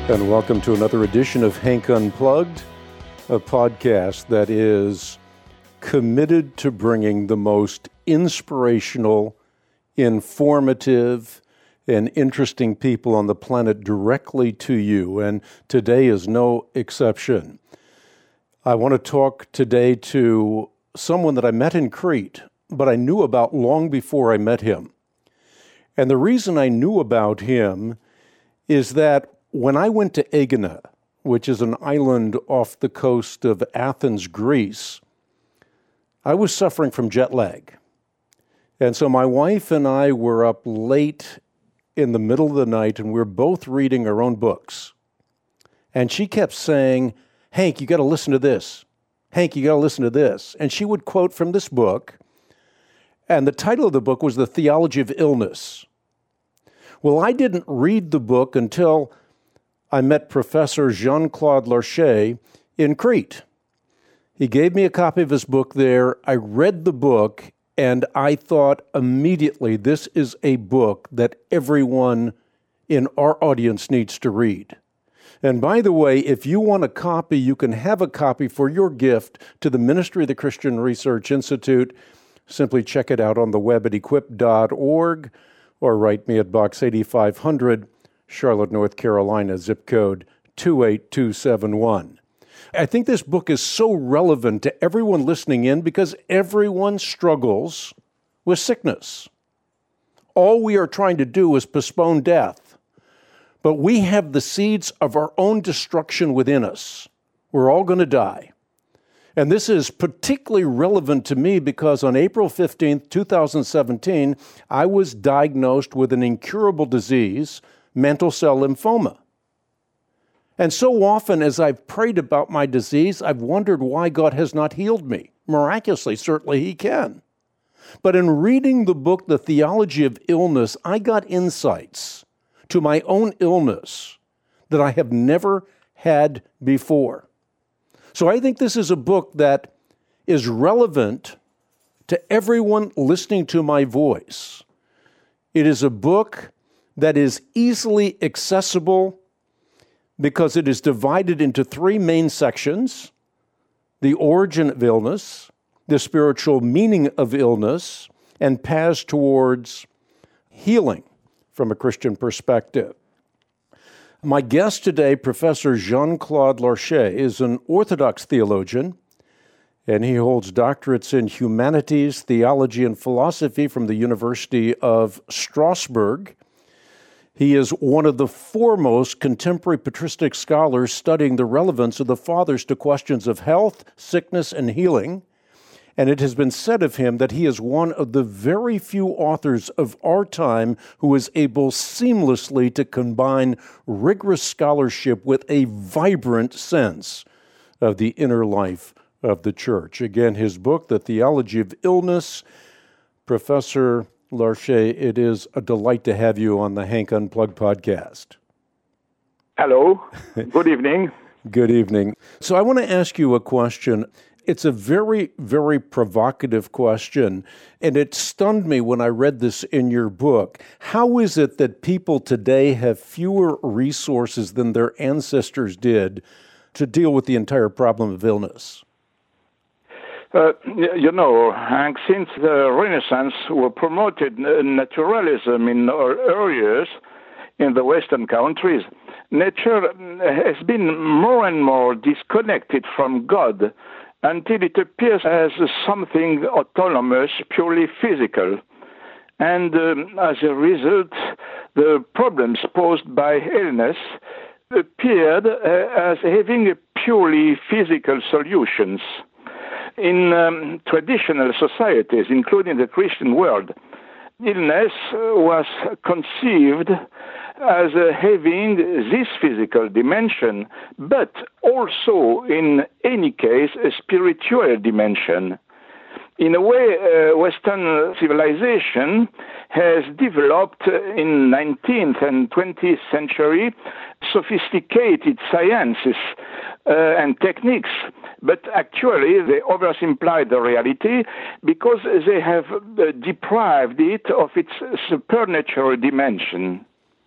And welcome to another edition of Hank Unplugged, a podcast that is committed to bringing the most inspirational, informative, and interesting people on the planet directly to you. And today is no exception. I want to talk today to someone that I met in Crete, but I knew about long before I met him. And the reason I knew about him is that when I went to Aegina, which is an island off the coast of Athens, Greece, I was suffering from jet lag. And so my wife and I were up late in the middle of the night, and we were both reading our own books. And she kept saying, "Hank, you got to listen to this. Hank, you got to listen to this." And she would quote from this book, and the title of the book was The Theology of Illness. Well, I didn't read the book until I met Professor Jean-Claude Larcher in Crete. He gave me a copy of his book there. I read the book, and I thought immediately, this is a book that everyone in our audience needs to read. And by the way, if you want a copy, you can have a copy for your gift to the Ministry of the Christian Research Institute. Simply check it out on the web at equip.org or write me at Box 8500, Charlotte, North Carolina, zip code 28271. I think this book is so relevant to everyone listening in because everyone struggles with sickness. All we are trying to do is postpone death, but we have the seeds of our own destruction within us. We're all going to die. And this is particularly relevant to me because on April 15th, 2017, I was diagnosed with an incurable disease, mantle cell lymphoma. And so often as I've prayed about my disease, I've wondered why God has not healed me. Miraculously, certainly He can. But in reading the book, The Theology of Illness, I got insights to my own illness that I have never had before. So I think this is a book that is relevant to everyone listening to my voice. It is a book that is easily accessible because it is divided into three main sections: the origin of illness, the spiritual meaning of illness, and paths towards healing from a Christian perspective. My guest today, Professor Jean-Claude Larcher, is an Orthodox theologian, and he holds doctorates in humanities, theology, and philosophy from the University of Strasbourg. He is one of the foremost contemporary patristic scholars studying the relevance of the Fathers to questions of health, sickness, and healing. And it has been said of him that he is one of the very few authors of our time who is able seamlessly to combine rigorous scholarship with a vibrant sense of the inner life of the church. Again, his book, The Theology of Illness. Professor Larcher, it is a delight to have you on the Hank Unplugged podcast. Hello. Good evening. Good evening. So I want to ask you a question. It's a very, very provocative question, and it stunned me when I read this in your book. How is it that people today have fewer resources than their ancestors did to deal with the entire problem of illness? Hank, since the Renaissance were promoted naturalism in all areas in the Western countries, nature has been more and more disconnected from God until it appears as something autonomous, purely physical. And as a result, the problems posed by illness appeared as having purely physical solutions. In traditional societies, including the Christian world, illness was conceived as having this physical dimension, but also, in any case, a spiritual dimension. In a way, Western civilization has developed in 19th and 20th century sophisticated sciences and techniques, but actually they oversimplify the reality because they have deprived it of its supernatural dimension.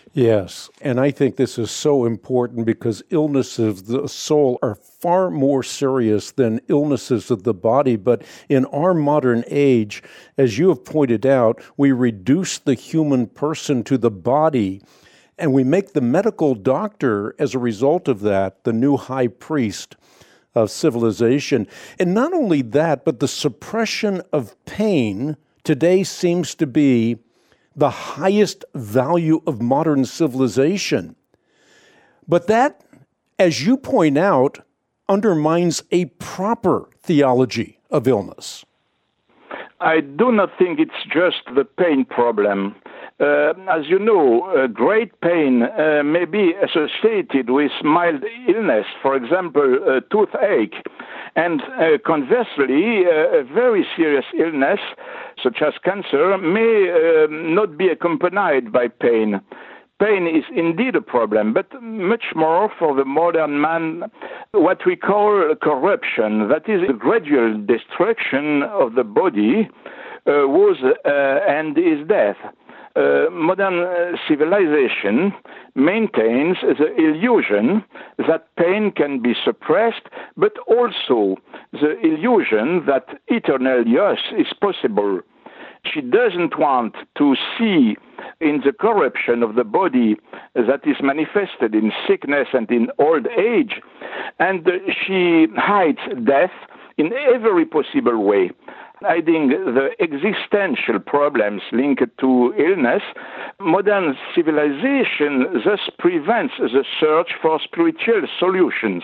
Yes, and I think this is so important because illnesses of the soul are far more serious than illnesses of the body. But in our modern age, as you have pointed out, we reduce the human person to the body, and we make the medical doctor, as a result of that, the new high priest of civilization. And not only that, but the suppression of pain today seems to be the highest value of modern civilization. But that, as you point out, undermines a proper theology of illness. I do not think it's just the pain problem. As you know, great pain may be associated with mild illness, for example, toothache. And conversely, a very serious illness, such as cancer, may not be accompanied by pain. Pain is indeed a problem, but much more for the modern man, what we call corruption, that is, the gradual destruction of the body was and is death. Modern civilization maintains the illusion that pain can be suppressed, but also the illusion that eternal youth is possible. She doesn't want to see in the corruption of the body that is manifested in sickness and in old age, and she hides death in every possible way, hiding the existential problems linked to illness. Modern civilization thus prevents the search for spiritual solutions.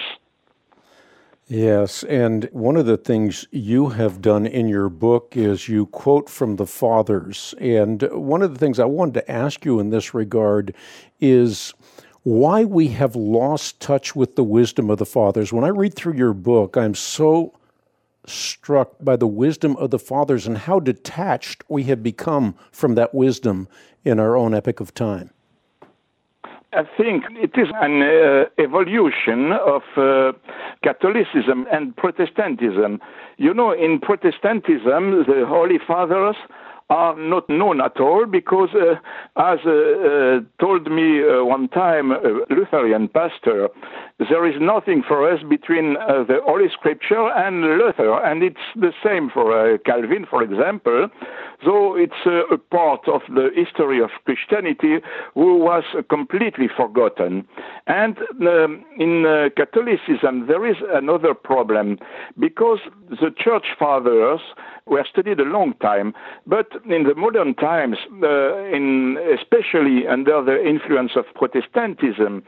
Yes, and one of the things you have done in your book is you quote from the Fathers. And one of the things I wanted to ask you in this regard is why we have lost touch with the wisdom of the Fathers. When I read through your book, I'm so struck by the wisdom of the Fathers and how detached we have become from that wisdom in our own epoch of time. I think it is an evolution of Catholicism and Protestantism. You know, in Protestantism, the Holy Fathers are not known at all because, as told me one time a Lutheran pastor, there is nothing for us between the Holy Scripture and Luther, and it's the same for Calvin, for example, though it's a part of the history of Christianity who was completely forgotten. And in Catholicism, there is another problem, because the Church Fathers were studied a long time, but in the modern times, especially under the influence of Protestantism,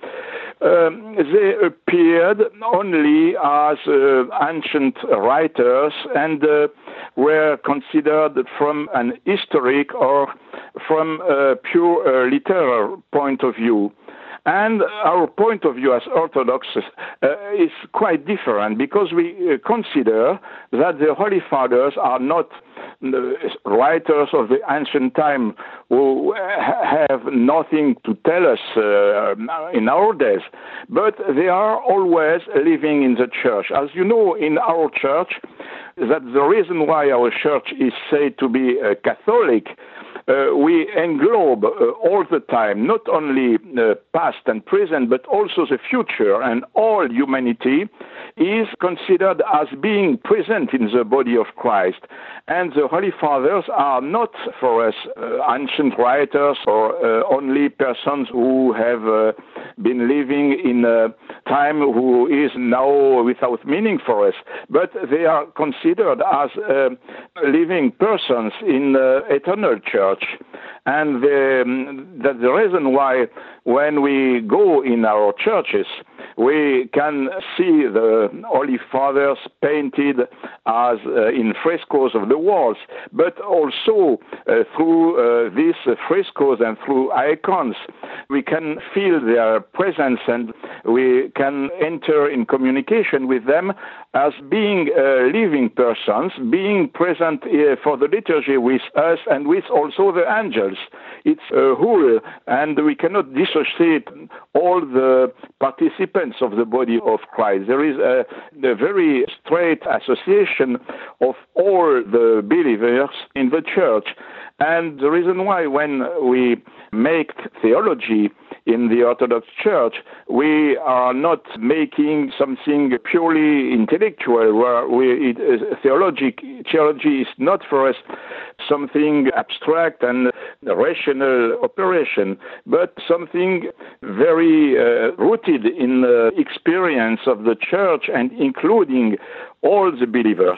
they appeared only as ancient writers and were considered from an historic or from a pure literal point of view. And our point of view as Orthodox is quite different, because we consider that the Holy Fathers are not writers of the ancient time who have nothing to tell us in our days, but they are always living in the church. As you know, in our church, that's the reason why our church is said to be Catholic. We englobe all the time, not only past and present, but also the future, and all humanity is considered as being present in the body of Christ. And the Holy Fathers are not for us ancient writers or only persons who have been living in a time who is now without meaning for us, but they are considered as living persons in the eternal church. And that's the reason why when we go in our churches, we can see the Holy Fathers painted as in frescoes of the walls, but also through these frescoes and through icons, we can feel their presence and we can enter in communication with them as being living persons, being present for the liturgy with us and with also the angels. It's a whole, and we cannot dissociate all the participants of the body of Christ. There is a very straight association of all the believers in the church. And the reason why when we make theology, in the Orthodox Church. We are not making something purely intellectual, where theology is not for us something abstract and rational operation, but something very rooted in the experience of the Church and including all the believers.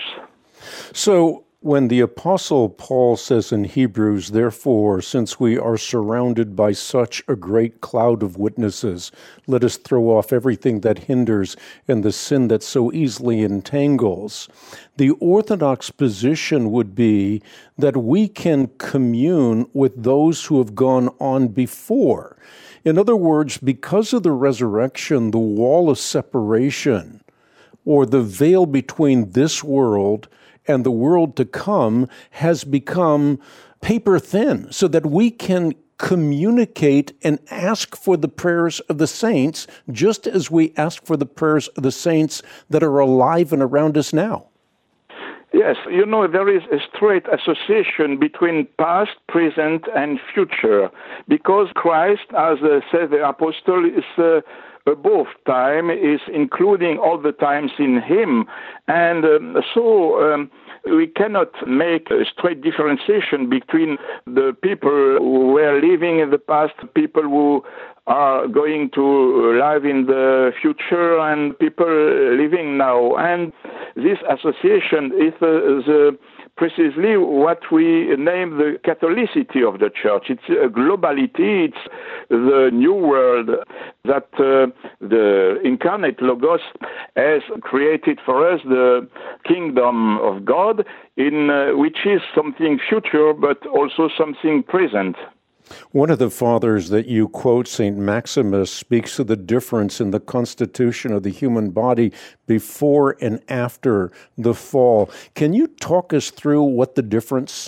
So, when the Apostle Paul says in Hebrews, therefore, since we are surrounded by such a great cloud of witnesses, let us throw off everything that hinders and the sin that so easily entangles, the Orthodox position would be that we can commune with those who have gone on before. In other words, because of the resurrection, the wall of separation, or the veil between this world and the world to come, has become paper thin, so that we can communicate and ask for the prayers of the saints, just as we ask for the prayers of the saints that are alive and around us now. Yes, there is a straight association between past, present, and future, because Christ, as said the apostle, is above time, is including all the times in him. And so we cannot make a straight differentiation between the people who were living in the past, people who are going to live in the future, and people living now. And this association is precisely what we name the Catholicity of the Church. It's a globality, it's the new world that the incarnate Logos has created for us, the kingdom of God, in which is something future but also something present. One of the fathers that you quote, St. Maximus, speaks of the difference in the constitution of the human body before and after the fall. Can you talk us through what the difference?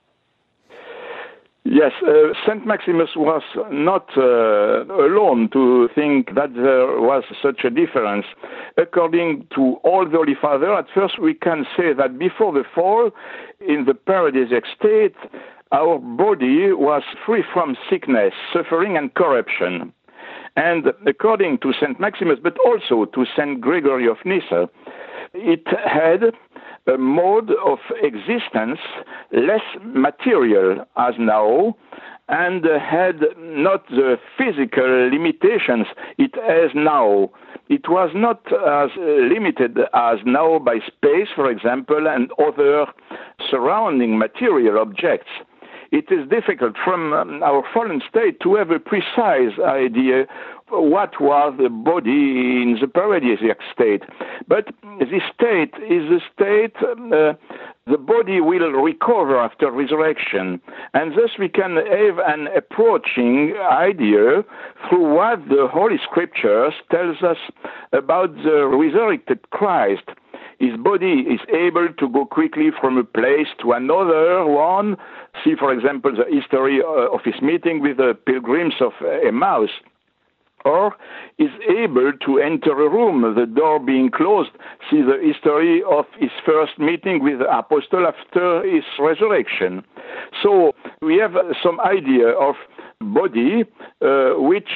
Yes, St. Maximus was not alone to think that there was such a difference. According to all the Holy Father, at first we can say that before the fall, in the paradisiac state, our body was free from sickness, suffering, and corruption. And according to St. Maximus, but also to St. Gregory of Nyssa, it had a mode of existence less material as now, and had not the physical limitations it has now. It was not as limited as now by space, for example, and other surrounding material objects. It is difficult from our fallen state to have a precise idea what was the body in the paradisiac state. But this state is a state the body will recover after resurrection. And thus we can have an approaching idea through what the Holy Scriptures tells us about the resurrected Christ. His body is able to go quickly from a place to another one. See, for example, the history of his meeting with the pilgrims of Emmaus. Or is able to enter a room, the door being closed. See the history of his first meeting with the apostle after his resurrection. So we have some idea of body which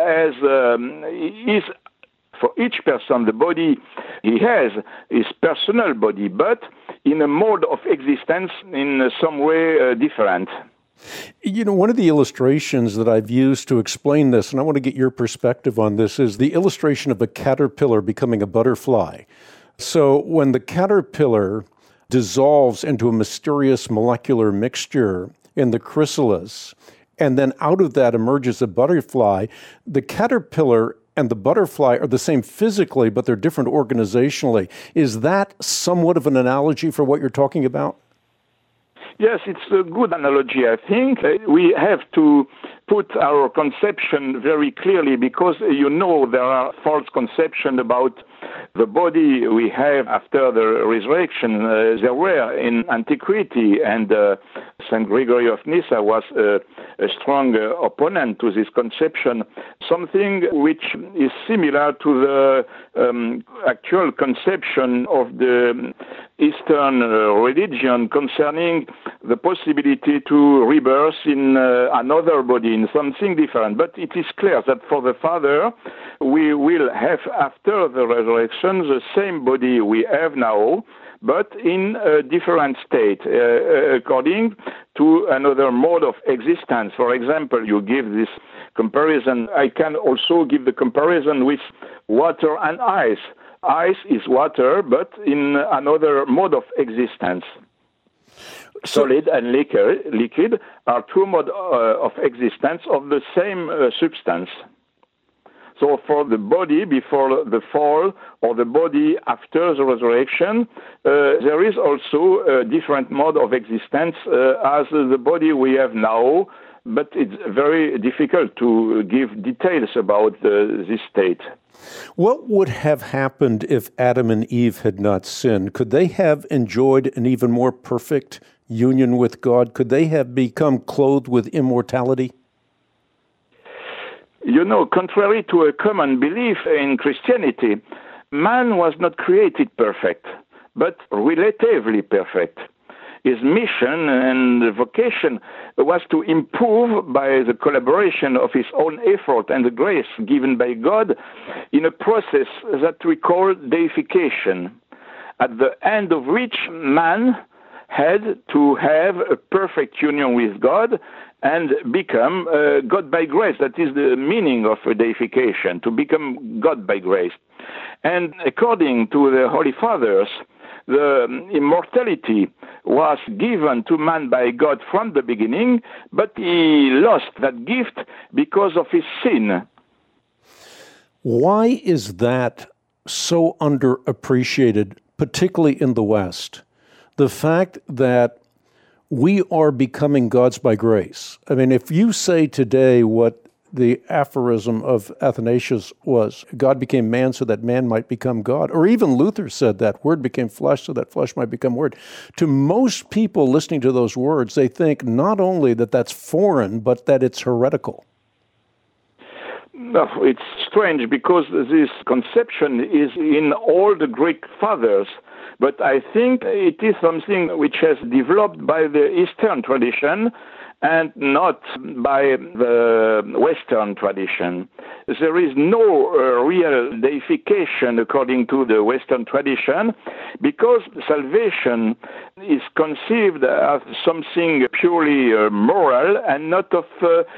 is for each person, the body he has is personal body, but in a mode of existence in some way different. You know, one of the illustrations that I've used to explain this, and I want to get your perspective on this, is the illustration of a caterpillar becoming a butterfly. So when the caterpillar dissolves into a mysterious molecular mixture in the chrysalis, and then out of that emerges a butterfly, the caterpillar and the butterfly are the same physically, but they're different organizationally. Is that somewhat of an analogy for what you're talking about? Yes, it's a good analogy, I think. We have to put our conception very clearly because, there are false conceptions about the body we have after the resurrection. There were in antiquity, and St. Gregory of Nyssa was a strong opponent to this conception, something which is similar to the actual conception of the Eastern religion concerning the possibility to rebirth in another body, in something different. But it is clear that for the Father, we will have, after the resurrection, the same body we have now, but in a different state, according to another mode of existence. For example, you give this comparison. I can also give the comparison with water and ice. Ice is water, but in another mode of existence. Solid and liquid are two modes of existence of the same substance. So for the body before the fall or the body after the resurrection, there is also a different mode of existence as the body we have now, but it's very difficult to give details about this state. What would have happened if Adam and Eve had not sinned? Could they have enjoyed an even more perfect union with God? Could they have become clothed with immortality? You know, contrary to a common belief in Christianity, man was not created perfect, but relatively perfect. His mission and vocation was to improve by the collaboration of his own effort and the grace given by God in a process that we call deification, at the end of which man had to have a perfect union with God and become God by grace. That is the meaning of deification, to become God by grace. And according to the Holy Fathers, the immortality was given to man by God from the beginning, but he lost that gift because of his sin. Why is that so underappreciated, particularly in the West? The fact that we are becoming gods by grace. I mean, if you say today what the aphorism of Athanasius was, God became man so that man might become God, or even Luther said that, word became flesh so that flesh might become word. To most people listening to those words, they think not only that that's foreign, but that it's heretical. No, it's strange because this conception is in all the Greek fathers. But I think it is something which has developed by the Eastern tradition and not by the Western tradition. There is no real deification according to the Western tradition because salvation is conceived as something purely moral and not of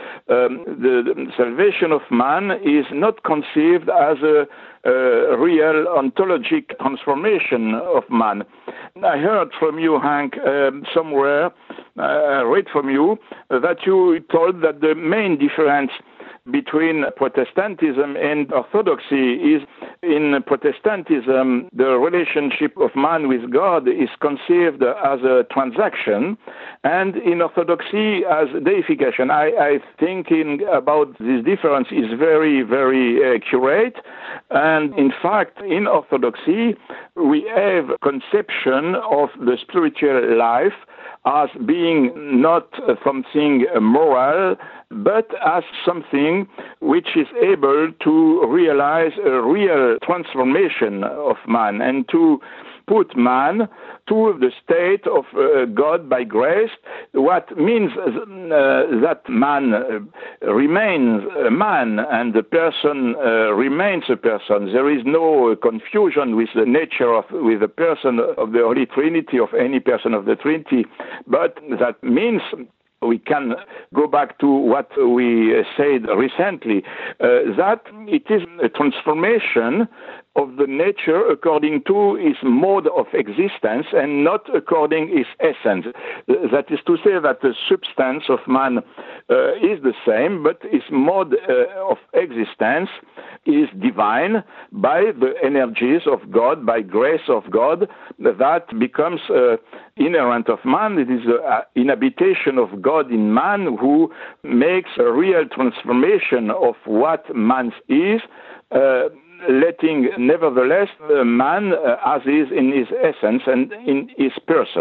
the salvation of man is not conceived as a real ontologic transformation of man. I heard from you, Hank, somewhere, I read from you, that you told that the main difference between Protestantism and Orthodoxy is in Protestantism, the relationship of man with God is conceived as a transaction, and in Orthodoxy as deification. I thinking about this difference is very, very accurate, and in fact, in Orthodoxy, we have conception of the spiritual life as being not something moral, but as something which is able to realize a real transformation of man and to put man to the state of God by grace, what means that man remains a man and the person remains a person. There is no confusion with the nature with the person of the Holy Trinity, of any person of the Trinity, but that means we can go back to what we said recently, that it is a transformation of the nature according to its mode of existence and not according its essence. That is to say that the substance of man is the same, but its mode of existence is divine by the energies of God, by grace of God, that becomes inherent of man. It is the inhabitation of God in man who makes a real transformation of what man is, letting nevertheless man as is in his essence and in his person.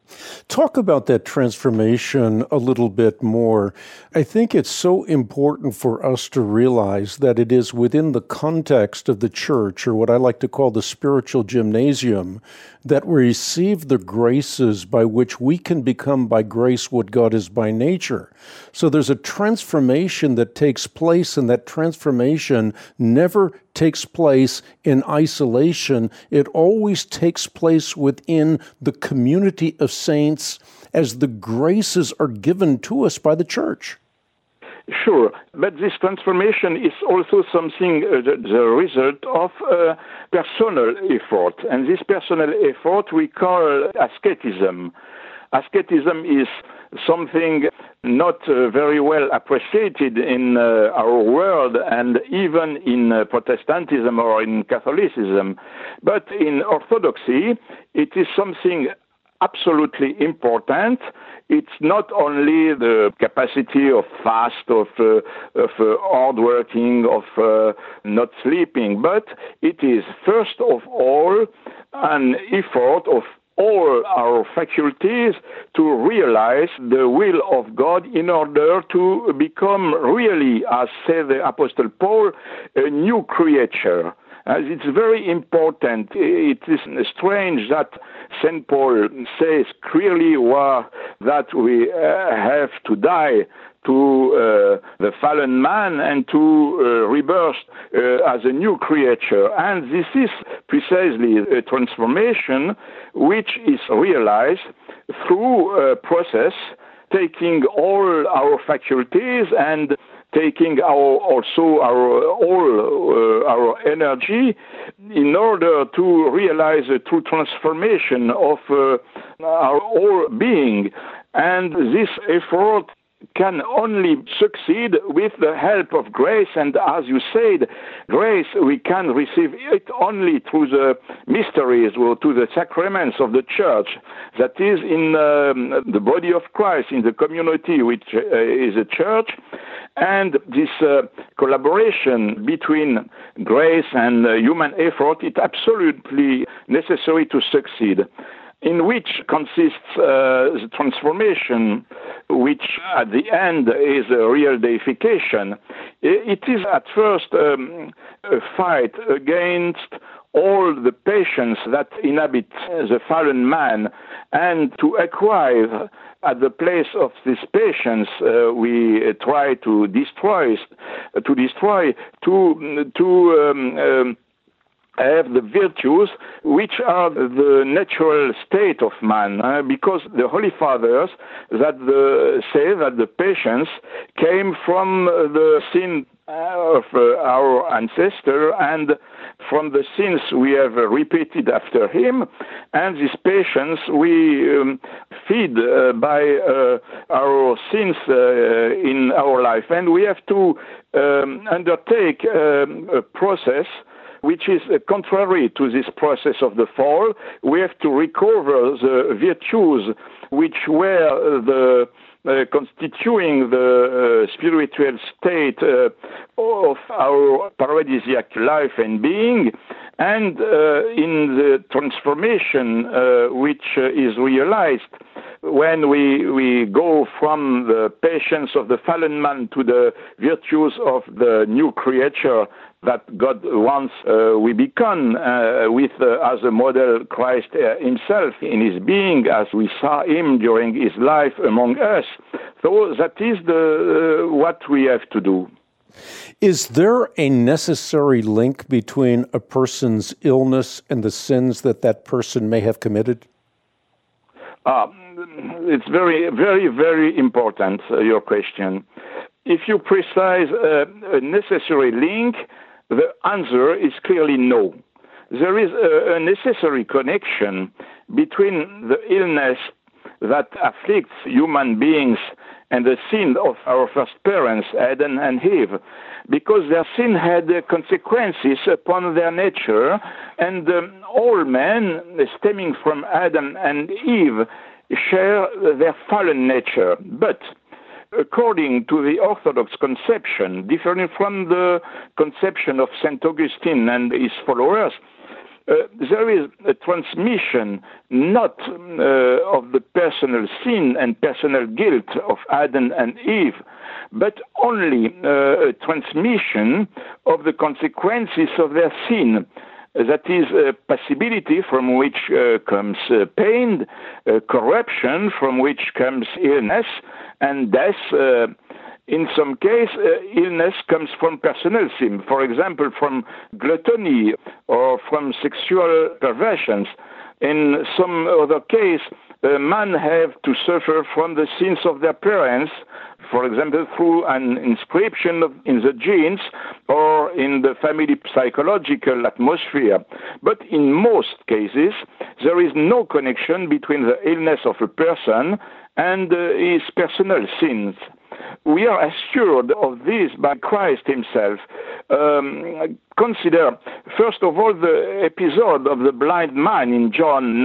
Talk about that transformation a little bit more. I think it's so important for us to realize that it is within the context of the church, or what I like to call the spiritual gymnasium, that we receive the graces by which we can become by grace what God is by nature. So there's a transformation that takes place, and that transformation never takes place in isolation. It always takes place within the community of saints as the graces are given to us by the church. Sure, but this transformation is also something, the result of personal effort. And this personal effort we call asceticism. Asceticism is something not very well appreciated in our world, and even in Protestantism or in Catholicism. But in Orthodoxy, it is something absolutely important. It's not only the capacity of fast, of hard working, of not sleeping, but it is first of all an effort of all our faculties to realize the will of God in order to become really, as said the Apostle Paul, a new creature. It's very important. It is strange that St. Paul says clearly that we have to die to the fallen man and to rebirth as a new creature. And this is precisely a transformation which is realized through a process taking all our faculties and taking all our energy in order to realize a true transformation of our whole being. And this effort can only succeed with the help of grace. And as you said, grace, we can receive it only through the mysteries or through the sacraments of the church, that is in the body of Christ, in the community, which is a church. And this collaboration between grace and human effort is absolutely necessary to succeed, in which consists the transformation, which at the end is a real deification. It is at first a fight against all the passions that inhabit the fallen man, and to acquire at the place of these passions we try to destroy, have the virtues which are the natural state of man, because the Holy Fathers say that the passions came from the sin of our ancestor and from the sins we have repeated after him, and these passions we feed by our sins in our life. And we have to undertake a process which is contrary to this process of the fall. We have to recover the virtues which were constituting the spiritual state of our paradisiac life and being, and in the transformation which is realized when we go from the passions of the fallen man to the virtues of the new creature that God wants we become with as a model Christ himself in his being, as we saw him during his life among us. So that is what we have to do. Is there a necessary link between a person's illness and the sins that person may have committed? It's very, very, very important, your question. If you precise a necessary link, the answer is clearly no. There is a necessary connection between the illness that afflicts human beings and the sin of our first parents, Adam and Eve, because their sin had consequences upon their nature, and all men stemming from Adam and Eve share their fallen nature. But according to the Orthodox conception, different from the conception of St. Augustine and his followers, there is a transmission not of the personal sin and personal guilt of Adam and Eve, but only a transmission of the consequences of their sin. That is a possibility from which comes pain, corruption from which comes illness, and death. In some case, illness comes from personal sin, for example, from gluttony or from sexual perversions. In some other case, men have to suffer from the sins of their parents, for example, through an inscription in the genes or in the family psychological atmosphere. But in most cases, there is no connection between the illness of a person and his personal sins. We are assured of this by Christ himself. Consider, first of all, the episode of the blind man in John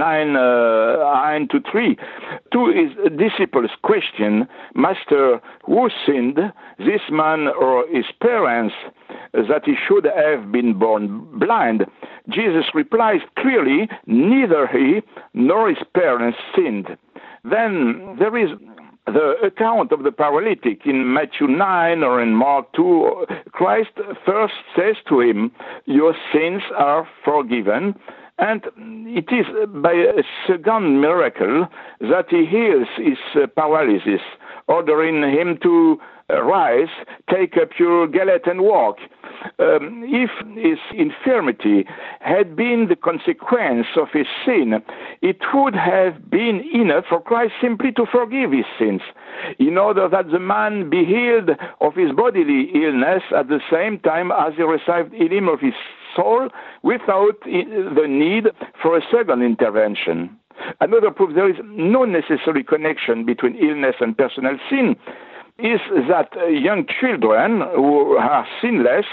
9:1-3. To his disciples question, Master, who sinned, this man or his parents, that he should have been born blind? Jesus replies clearly, neither he nor his parents sinned. Then there is the account of the paralytic in Matthew 9 or in Mark 2. Christ first says to him, your sins are forgiven. And it is by a second miracle that he heals his paralysis, ordering him to rise, take up your gallet and walk. If his infirmity had been the consequence of his sin, it would have been enough for Christ simply to forgive his sins, in order that the man be healed of his bodily illness at the same time as he received healing of his soul without the need for a second intervention. Another proof there is no necessary connection between illness and personal sin is that young children who are sinless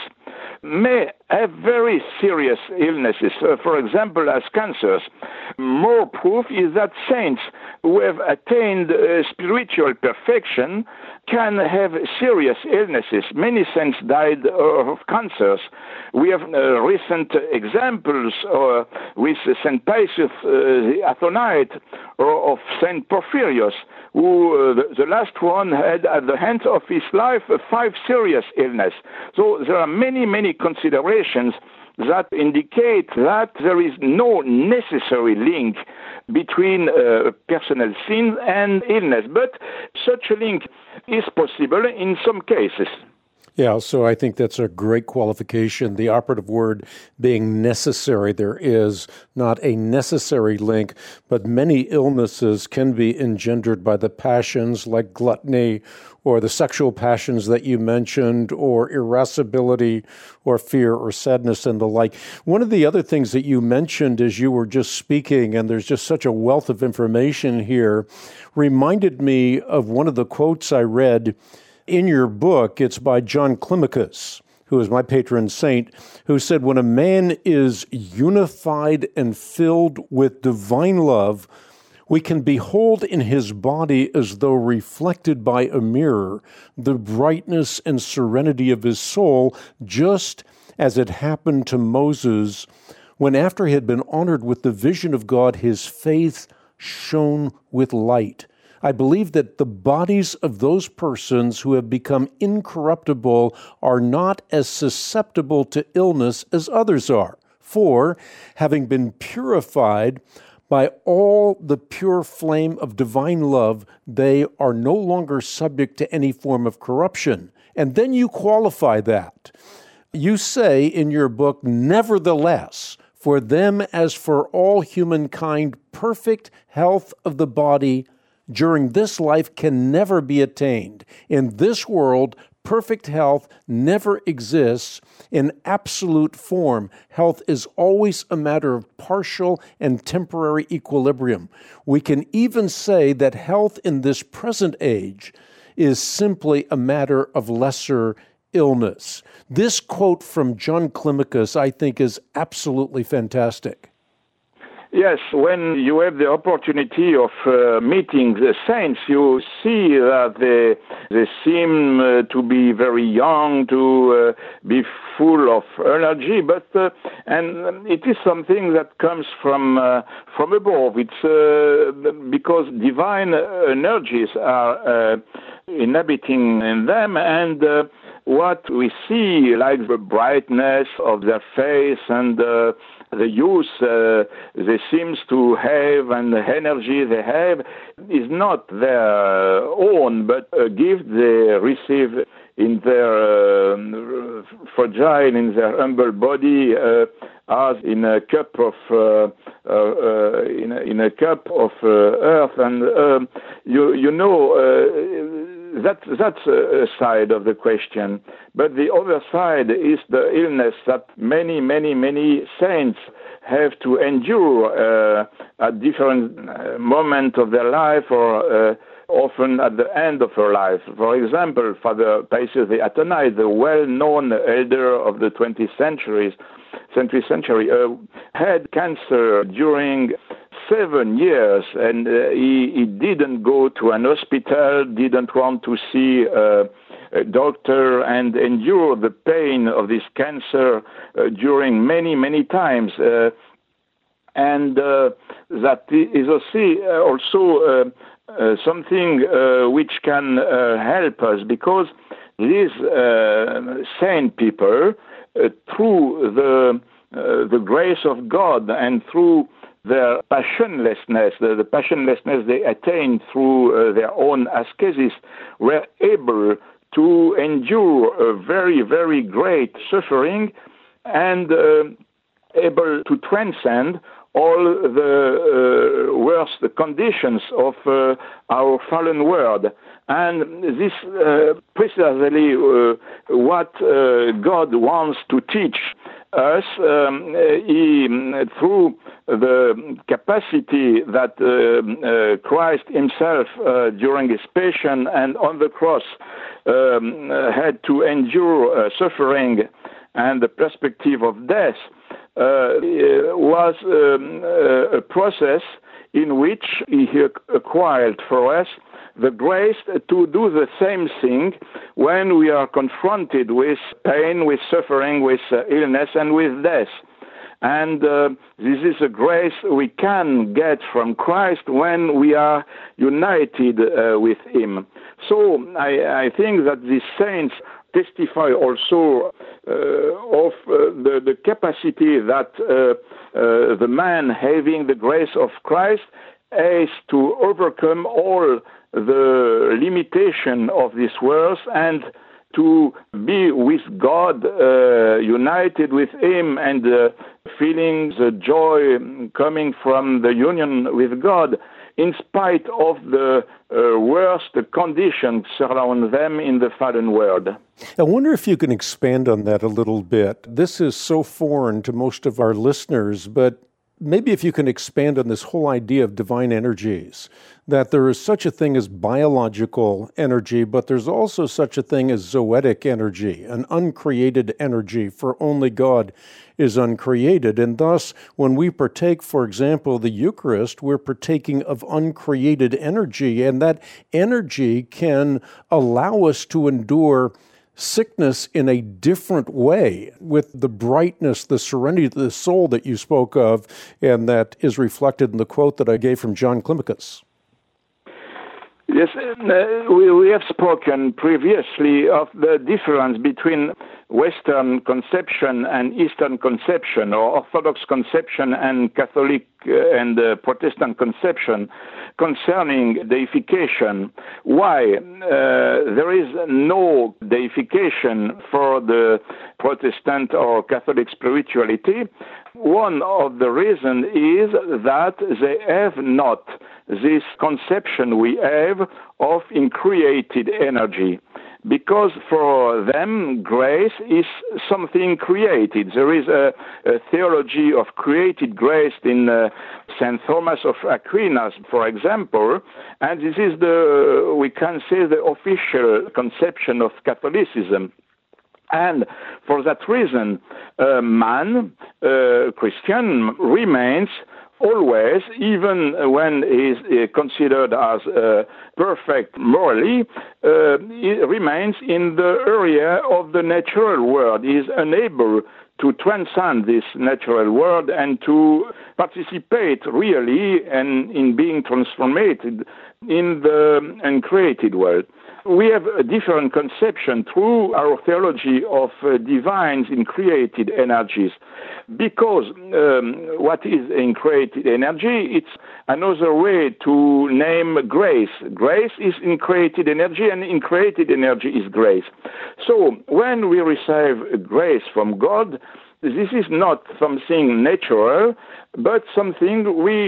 may have very serious illnesses, for example, as cancers. More proof is that saints who have attained spiritual perfection can have serious illnesses. Many saints died of cancers. We have recent examples with St. Pius the Athonite or of St. Porphyrius, who the last one had at the end of his life 5 serious illness. So there are many, many considerations that indicate that there is no necessary link between personal sin and illness, but such a link is possible in some cases. Yeah, so I think that's a great qualification. The operative word being necessary. There is not a necessary link, but many illnesses can be engendered by the passions like gluttony or the sexual passions that you mentioned, or irascibility or fear or sadness and the like. One of the other things that you mentioned as you were just speaking, and there's just such a wealth of information here, reminded me of one of the quotes I read in your book. It's by John Climacus, who is my patron saint, who said, when a man is unified and filled with divine love, we can behold in his body, as though reflected by a mirror, the brightness and serenity of his soul, just as it happened to Moses when, after he had been honored with the vision of God, his faith shone with light. I believe that the bodies of those persons who have become incorruptible are not as susceptible to illness as others are. For, having been purified by all the pure flame of divine love, they are no longer subject to any form of corruption. And then you qualify that. You say in your book, nevertheless, for them as for all humankind, perfect health of the body during this life can never be attained. In this world, perfect health never exists in absolute form. Health is always a matter of partial and temporary equilibrium. We can even say that health in this present age is simply a matter of lesser illness. This quote from John Climacus, I think, is absolutely fantastic. Yes, when you have the opportunity of meeting the saints, you see that they seem to be very young, to be full of energy, but and it is something that comes from above. It's because divine energies are inhabiting in them, and what we see, like the brightness of their face and the youth they seems to have and the energy they have is not their own, but a gift they receive in their fragile, in their humble body, as in a cup of in a cup of earth, and you know. That's a side of the question. But the other side is the illness that many saints have to endure at different moments of their life, or often at the end of her life. For example, Father Paisios the Athonite, the well-known elder of the 20th century, had cancer during 7 years, and he didn't go to an hospital, didn't want to see a doctor, and endure the pain of this cancer during many times. And that is also something which can help us, because these sane people, through the grace of God and through their passionlessness, the passionlessness they attained through their own ascesis, were able to endure a very great suffering, and able to transcend all the worst conditions of our fallen world. And this precisely what God wants to teach us through the capacity that Christ himself, during his passion and on the cross, had to endure suffering and the perspective of death, was a process in which he acquired for us the grace to do the same thing when we are confronted with pain, with suffering, with illness, and with death. And this is a grace we can get from Christ when we are united with him. So I think that these saints testify also of the capacity that the man having the grace of Christ has to overcome all the limitation of this world and to be with God, united with him, and feeling the joy coming from the union with God, in spite of the worst conditions surround them in the fallen world. I wonder if you can expand on that a little bit. This is so foreign to most of our listeners, but maybe if you can expand on this whole idea of divine energies, that there is such a thing as biological energy, but there's also such a thing as zoetic energy, an uncreated energy, for only God is uncreated. And thus, when we partake, for example, the Eucharist, we're partaking of uncreated energy, and that energy can allow us to endure sickness in a different way, with the brightness, the serenity of the soul that you spoke of, and that is reflected in the quote that I gave from John Climacus. Yes, we have spoken previously of the difference between Western conception and Eastern conception, or Orthodox conception and Catholic and Protestant conception concerning deification. Why? There is no deification for the Protestant or Catholic spirituality. One of the reasons is that they have not this conception we have of uncreated energy. Because for them, grace is something created. There is a theology of created grace in St. Thomas of Aquinas, for example, and this is we can say, the official conception of Catholicism. And for that reason, man, Christian, remains always, even when he is considered as perfect morally, he remains in the area of the natural world. He is unable to transcend this natural world and to participate really and in being transformed in the uncreated world. We have a different conception through our theology of divines in created energies, because what is in created energy? It's another way to name grace. Grace is in created energy, and in created energy is grace. So when we receive grace from God, this is not something natural, but something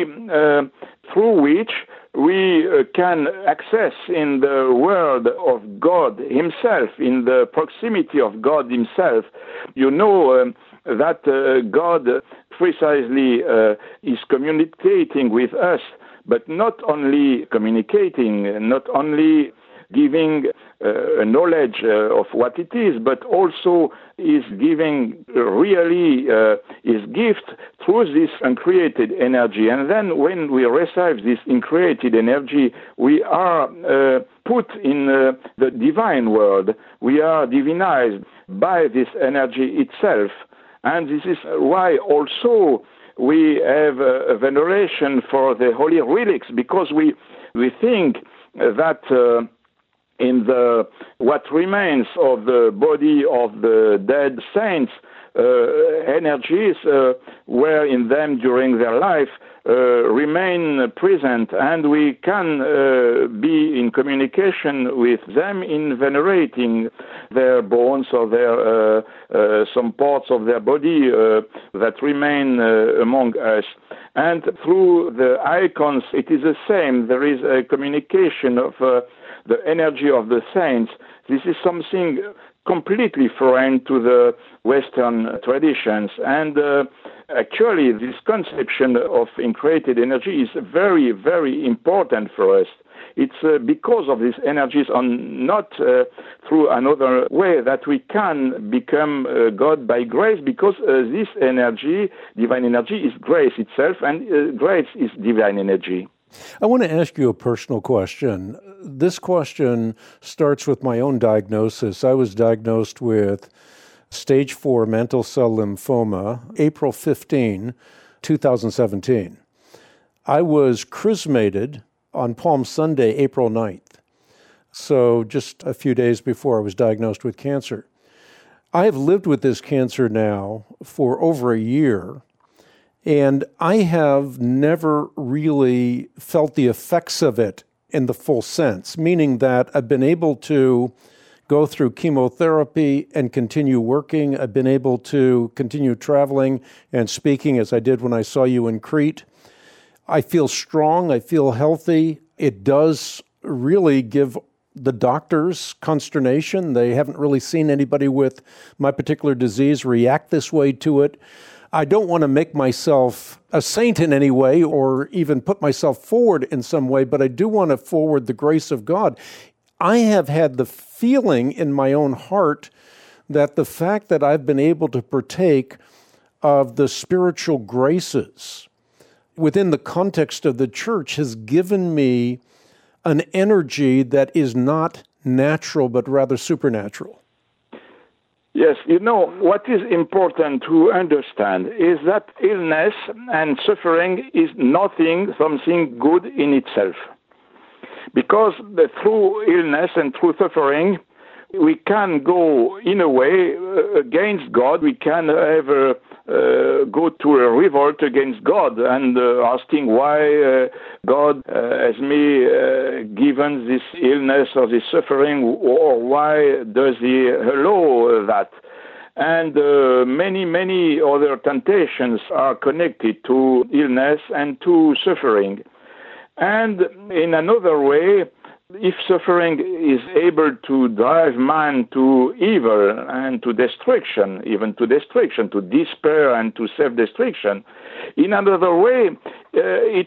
through which we can access in the world of God Himself, in the proximity of God Himself. You know that God precisely is communicating with us, but not only communicating, not only giving a knowledge of what it is, but also is giving really his gift through this uncreated energy. And then when we receive this uncreated energy, we are put in the divine world. We are divinized by this energy itself. And this is why also we have a veneration for the holy relics, because we think that in what remains of the body of the dead saints, energies were in them during their life remain present, and we can be in communication with them in venerating their bones or their some parts of their body that remain among us. And through the icons, it is the same. There is a communication of the energy of the saints. This is something completely foreign to the Western traditions. And actually, this conception of uncreated energy is very, very important for us. It's because of these energies, and not through another way, that we can become God by grace, because this energy, divine energy, is grace itself, and grace is divine energy. I want to ask you a personal question. This question starts with my own diagnosis. I was diagnosed with stage 4 mantle cell lymphoma, April 15, 2017. I was chrismated on Palm Sunday, April 9th, so just a few days before I was diagnosed with cancer. I have lived with this cancer now for over a year, and I have never really felt the effects of it in the full sense, meaning that I've been able to go through chemotherapy and continue working. I've been able to continue traveling and speaking as I did when I saw you in Crete. I feel strong. I feel healthy. It does really give the doctors consternation. They haven't really seen anybody with my particular disease react this way to it. I don't want to make myself a saint in any way or even put myself forward in some way, but I do want to forward the grace of God. I have had the feeling in my own heart that the fact that I've been able to partake of the spiritual graces within the context of the church has given me an energy that is not natural, but rather supernatural. Yes, you know, what is important to understand is that illness and suffering is something good in itself. Because through illness and through suffering, we can go, in a way, against God. We can ever go to a revolt against God and asking why God has me given this illness or this suffering, or why does He allow that? And many other temptations are connected to illness and to suffering. And in another way, if suffering is able to drive man to evil and to destruction, even to destruction, to despair and to self-destruction, in another way, it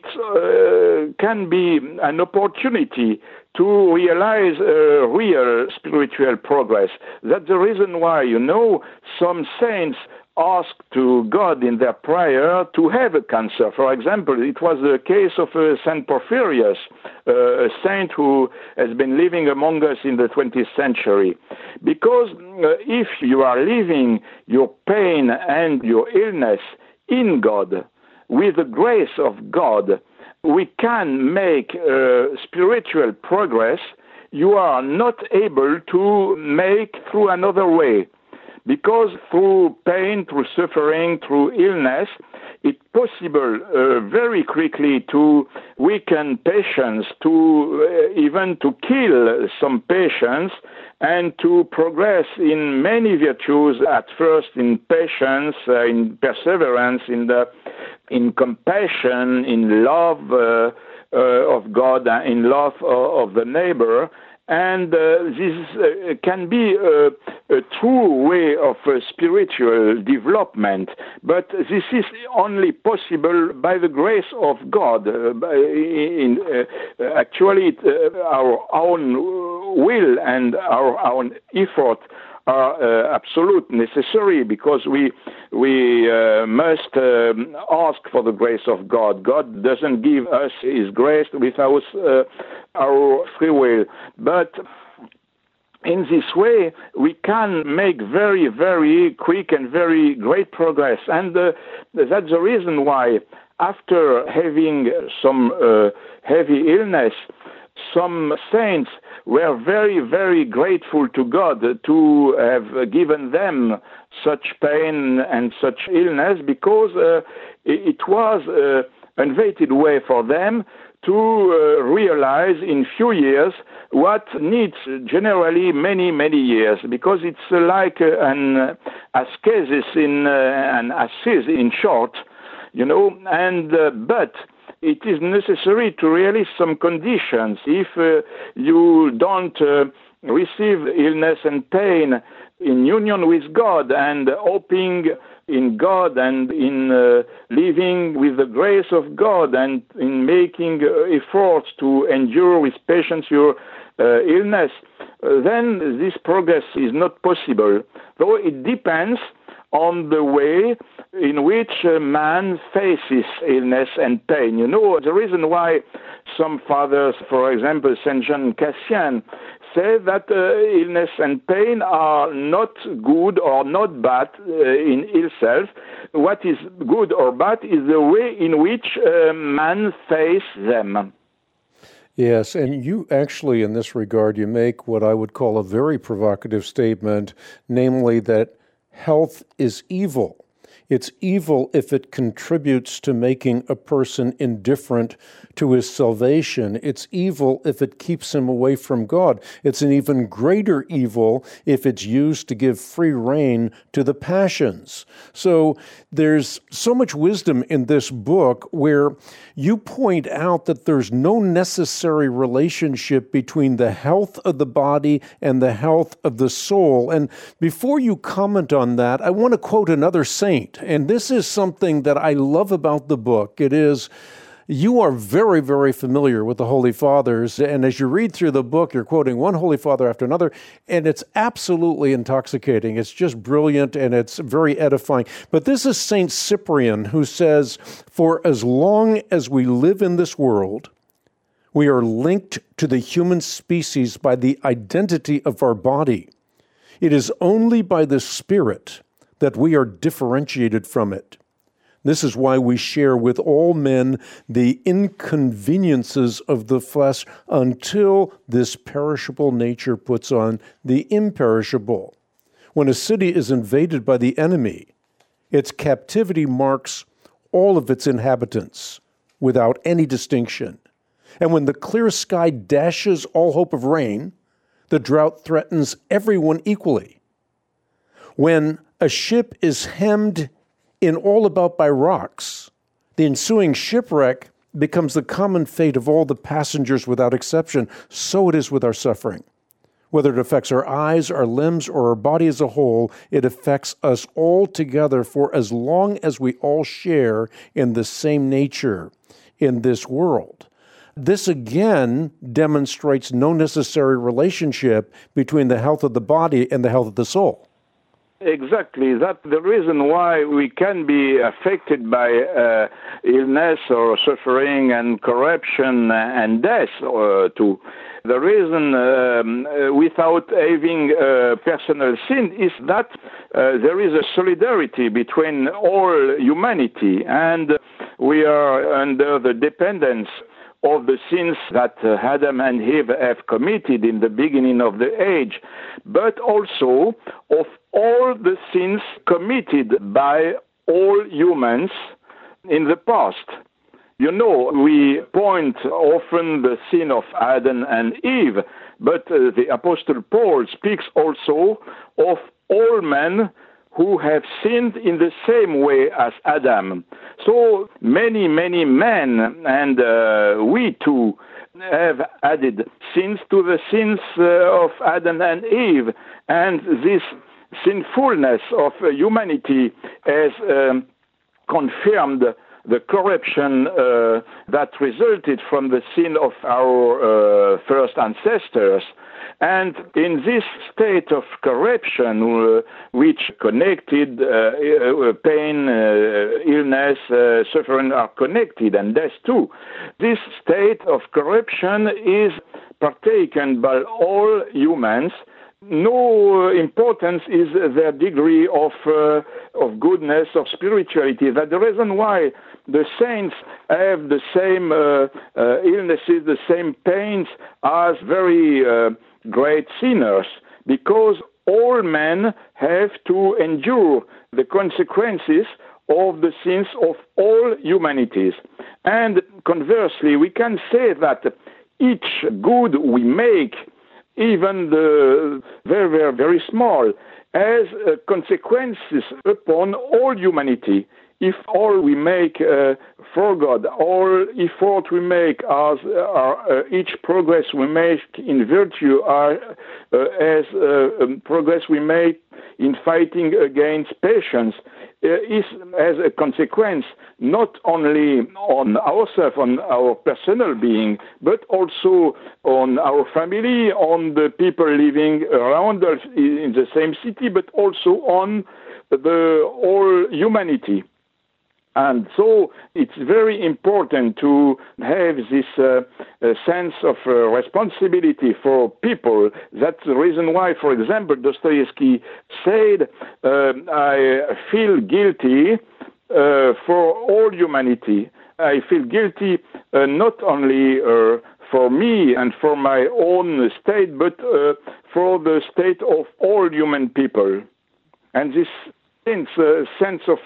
can be an opportunity to realize real spiritual progress. That's the reason why, some saints ask to God in their prayer to have a cancer. For example, it was the case of Saint Porphyrius, a saint who has been living among us in the 20th century. Because if you are living your pain and your illness in God, with the grace of God, we can make spiritual progress you are not able to make through another way. Because through pain, through suffering, through illness, it's possible very quickly to weaken patients, to even to kill some patients, and to progress in many virtues. At first, in patience, in perseverance, in compassion, in love of God, in love of the neighbor. And this can be a true way of spiritual development, but this is only possible by the grace of God. Actually, our own will and our own effort are absolute necessary, because we must ask for the grace of God. God doesn't give us His grace without our free will. But in this way, we can make very, very quick and very great progress. And that's the reason why, after having some heavy illness, some saints were very, very grateful to God to have given them such pain and such illness, because it was an invited way for them to realize in few years what needs generally many, many years, because it's like an ascesis in short, and but it is necessary to realize some conditions. If you don't receive illness and pain in union with God and hoping in God and in living with the grace of God and in making efforts to endure with patience your illness, then this progress is not possible, though it depends on the way in which man faces illness and pain. The reason why some fathers, for example, St. John Cassian, say that illness and pain are not good or not bad in itself. What is good or bad is the way in which man faces them. Yes, and you actually, in this regard, you make what I would call a very provocative statement, namely that health is evil. It's evil if it contributes to making a person indifferent to his salvation. It's evil if it keeps him away from God. It's an even greater evil if it's used to give free rein to the passions. So there's so much wisdom in this book where you point out that there's no necessary relationship between the health of the body and the health of the soul. And before you comment on that, I want to quote another saint. And this is something that I love about the book. It is, you are very, very familiar with the Holy Fathers, and as you read through the book, you're quoting one Holy Father after another, and it's absolutely intoxicating. It's just brilliant, and it's very edifying. But this is Saint Cyprian, who says, "For as long as we live in this world, we are linked to the human species by the identity of our body. It is only by the Spirit that we are differentiated from it. This is why we share with all men the inconveniences of the flesh until this perishable nature puts on the imperishable. When a city is invaded by the enemy, its captivity marks all of its inhabitants without any distinction. And when the clear sky dashes all hope of rain, the drought threatens everyone equally. When a ship is hemmed in all about by rocks, the ensuing shipwreck becomes the common fate of all the passengers without exception. So it is with our suffering. Whether it affects our eyes, our limbs, or our body as a whole, it affects us all together for as long as we all share in the same nature in this world." This again demonstrates no necessary relationship between the health of the body and the health of the soul. Exactly. That's the reason why we can be affected by illness or suffering and corruption and death too. The reason without having personal sin is that there is a solidarity between all humanity, and we are under the dependence of the sins that Adam and Eve have committed in the beginning of the age, but also of all the sins committed by all humans in the past. You know, we point often the sin of Adam and Eve, but the Apostle Paul speaks also of all men who have sinned in the same way as Adam. So many, many men, and we too, have added sins to the sins of Adam and Eve, and this sinfulness of humanity has confirmed the corruption that resulted from the sin of our first ancestors. And in this state of corruption, which connected pain, illness, suffering are connected, and death too, this state of corruption is partaken by all humans. No importance is their degree of goodness, of spirituality. That's the reason why the saints have the same illnesses, the same pains as very great sinners, because all men have to endure the consequences of the sins of all humanities. And conversely, we can say that each good we make, even the very, very, very small, has consequences upon all humanity. If all we make for God, all effort we make, as each progress we make in virtue, as progress we make in fighting against patience, is as a consequence not only on ourselves, on our personal being, but also on our family, on the people living around us in the same city, but also on the whole humanity. And so it's very important to have this sense of responsibility for people. That's the reason why, for example, Dostoevsky said, I feel guilty for all humanity. I feel guilty not only for me and for my own state, but for the state of all human people. And this sense of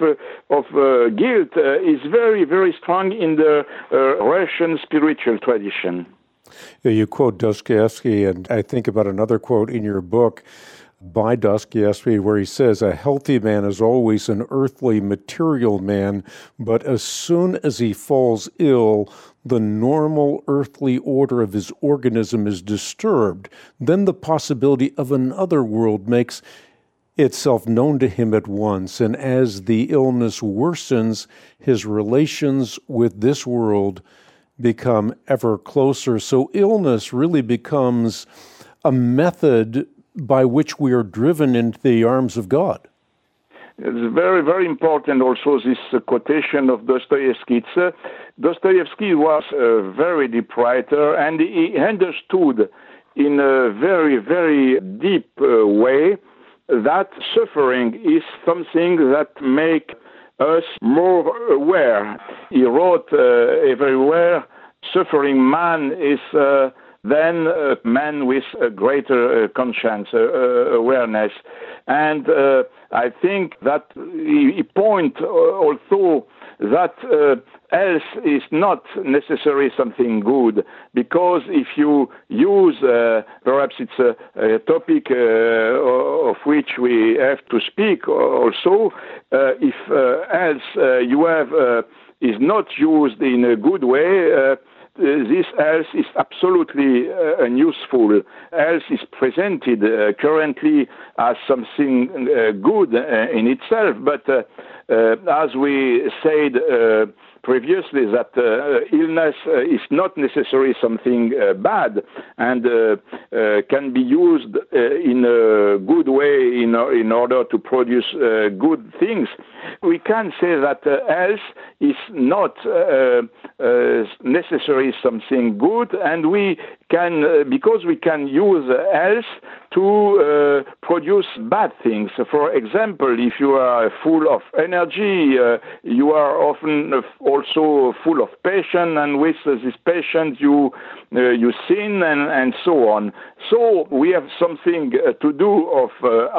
guilt is very, very strong in the Russian spiritual tradition. You quote Dostoevsky, and I think about another quote in your book by Dostoevsky where he says, a healthy man is always an earthly, material man, but as soon as he falls ill, the normal earthly order of his organism is disturbed. Then the possibility of another world makes itself known to him at once, and as the illness worsens, his relations with this world become ever closer. So illness really becomes a method by which we are driven into the arms of God. It's very, very important also, this quotation of Dostoevsky. Dostoevsky was a very deep writer, and he understood in a very, very deep way that suffering is something that makes us more aware. He wrote everywhere, suffering man is then a man with a greater conscience, awareness. And I think that he points also that health is not necessarily something good, because if you use, perhaps it's a topic of which we have to speak also, if health you have is not used in a good way, this health is absolutely unuseful. Health is presented currently as something good in itself, but as we said previously that illness is not necessarily something bad and can be used in a good way in order to produce good things. We can say that health is not necessarily something good, and we can, because we can use health to produce bad things. For example, if you are full of energy, you are often also full of passion, and with this passion you sin and so on. So we have something to do of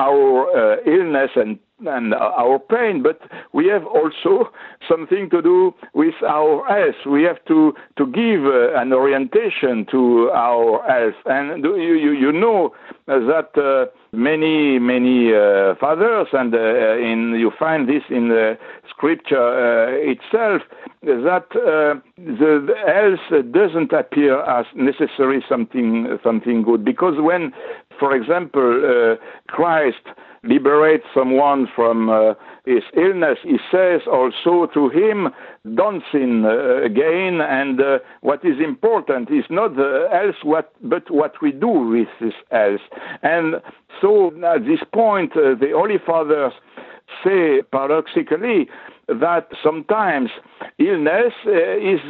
our illness and our pain, but we have also something to do with our health. We have to give an orientation to our health. And you know that many fathers, and you find this in the scripture itself, that the health doesn't appear as necessarily something good, because when, for example, Christ liberates someone from his illness, he says also to him, don't sin again, and what is important is not the health, but what we do with this health. And so at this point, the Holy Fathers say paradoxically that sometimes illness is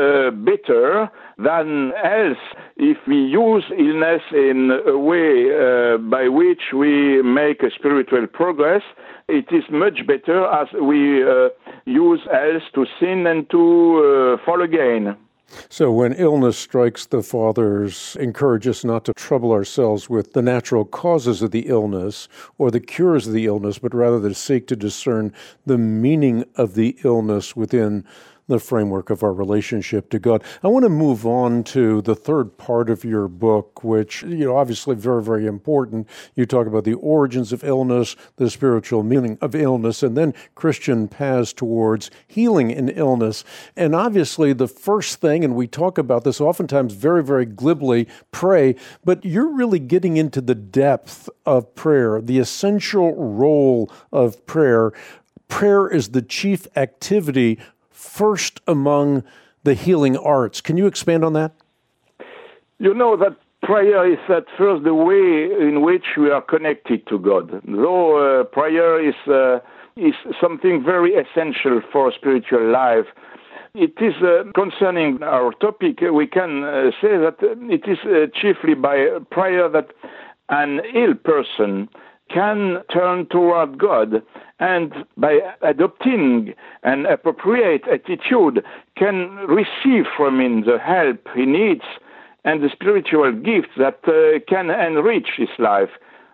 better than health if we use illness in a way by which we make a spiritual progress. It is much better as we use health to sin and to fall again. So when illness strikes, the Fathers encourage us not to trouble ourselves with the natural causes of the illness or the cures of the illness, but rather to seek to discern the meaning of the illness within the framework of our relationship to God. I want to move on to the third part of your book, which, obviously very, very important. You talk about the origins of illness, the spiritual meaning of illness, and then Christian paths towards healing in illness. And obviously the first thing, and we talk about this oftentimes very, very glibly, pray, but you're really getting into the depth of prayer, the essential role of prayer. Prayer is the chief activity first among the healing arts. Can you expand on that? You know that prayer is at first the way in which we are connected to God. Though prayer is something very essential for spiritual life, it is concerning our topic, we can say that it is chiefly by prayer that an ill person can turn toward God, and by adopting an appropriate attitude can receive from Him the help he needs and the spiritual gifts that can enrich his life.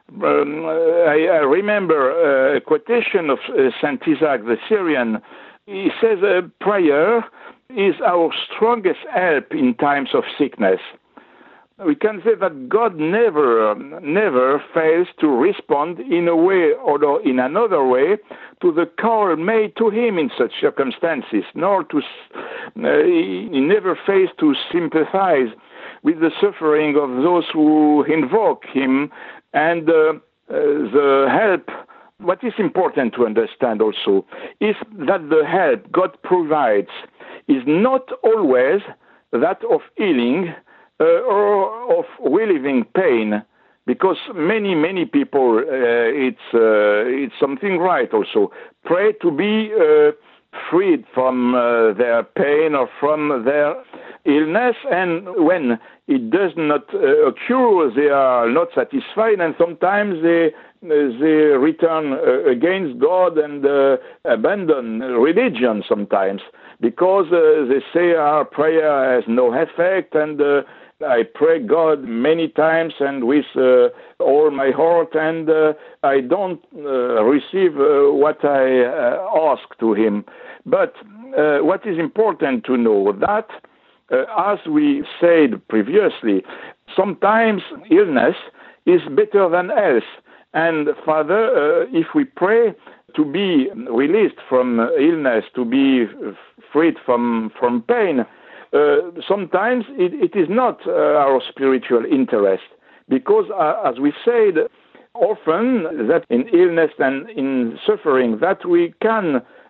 I remember a quotation of Saint Isaac the Syrian. He says, prayer is our strongest help in times of sickness. We can say that God never fails to respond in a way or in another way to the call made to Him in such circumstances, nor He never fails to sympathize with the suffering of those who invoke Him, and the help. What is important to understand also is that the help God provides is not always that of healing or of relieving pain, because many people, it's something right also, pray to be freed from their pain or from their illness, and when it does not occur, they are not satisfied, and sometimes they return against God and abandon religion sometimes, because they say our prayer has no effect, and I pray God many times and with all my heart, and I don't receive what I ask to Him. But what is important to know that, as we said previously, sometimes illness is better than health. And Father, if we pray to be released from illness, to be freed from pain, sometimes it is not our spiritual interest, because as we said, often that in illness and in suffering that we can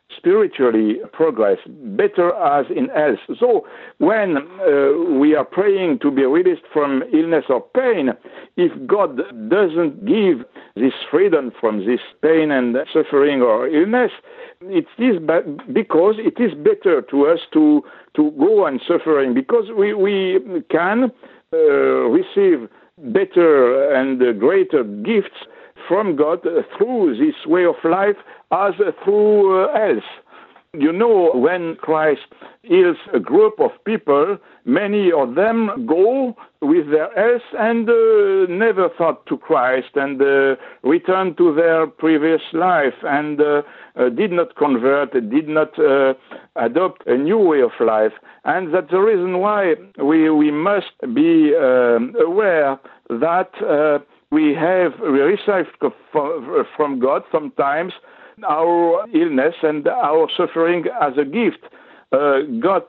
spiritually progress, better as in health. So when we are praying to be released from illness or pain, if God doesn't give this freedom from this pain and suffering or illness, it is because it is better to us to go on suffering, because we can receive better and greater gifts from God through this way of life as through health. You know, when Christ heals a group of people, many of them go with their health and never thought to Christ and return to their previous life and did not convert, did not adopt a new way of life. And that's the reason why we must be aware that we receive from God sometimes our illness and our suffering as a gift. God,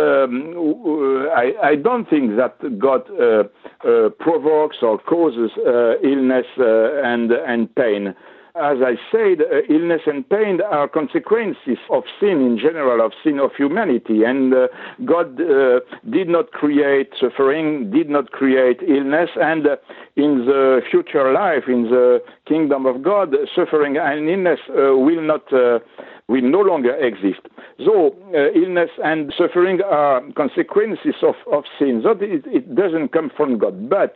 I don't think that God provokes or causes illness and pain. As I said, illness and pain are consequences of sin in general, of sin of humanity. And God did not create suffering, did not create illness. And in the future life, in the kingdom of God, suffering and illness will no longer exist. So illness and suffering are consequences of sin. So it doesn't come from God. But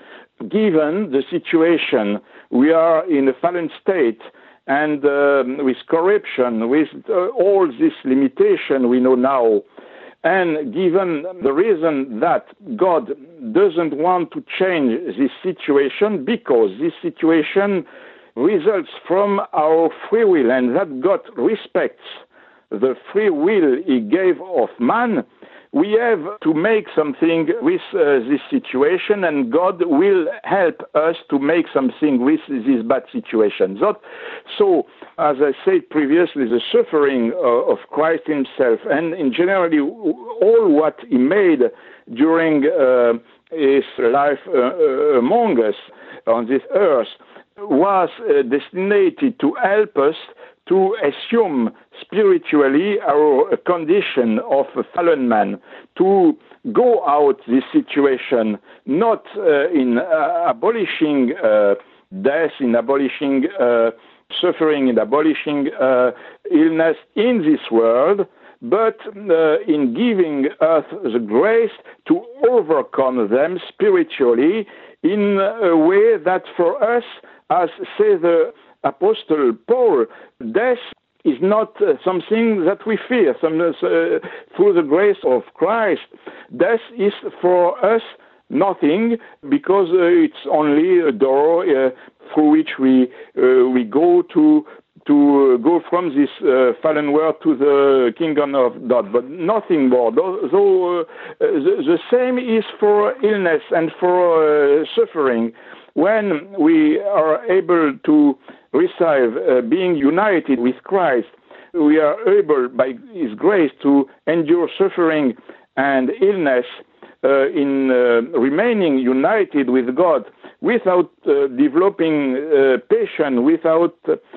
given the situation, we are in a fallen state, and with corruption, with all this limitation we know now, and given the reason that God doesn't want to change this situation, because this situation results from our free will, and that God respects the free will He gave of man, we have to make something with this situation, and God will help us to make something with this bad situation. So, as I said previously, the suffering of Christ Himself, and in generally all what He made during His life among us on this earth, was destined to help us to assume spiritually our condition of a fallen man, to go out this situation, not in abolishing death, in abolishing suffering, in abolishing illness in this world, but in giving us the grace to overcome them spiritually in a way that for us, as say the Apostle Paul, death is not something that we fear. Through the grace of Christ, death is for us nothing, because it's only a door through which we go to go from this fallen world to the kingdom of God, but nothing more. Though the same is for illness and for suffering. When we are able to receive being united with Christ, we are able, by His grace, to endure suffering and illness in remaining united with God, without developing passion, without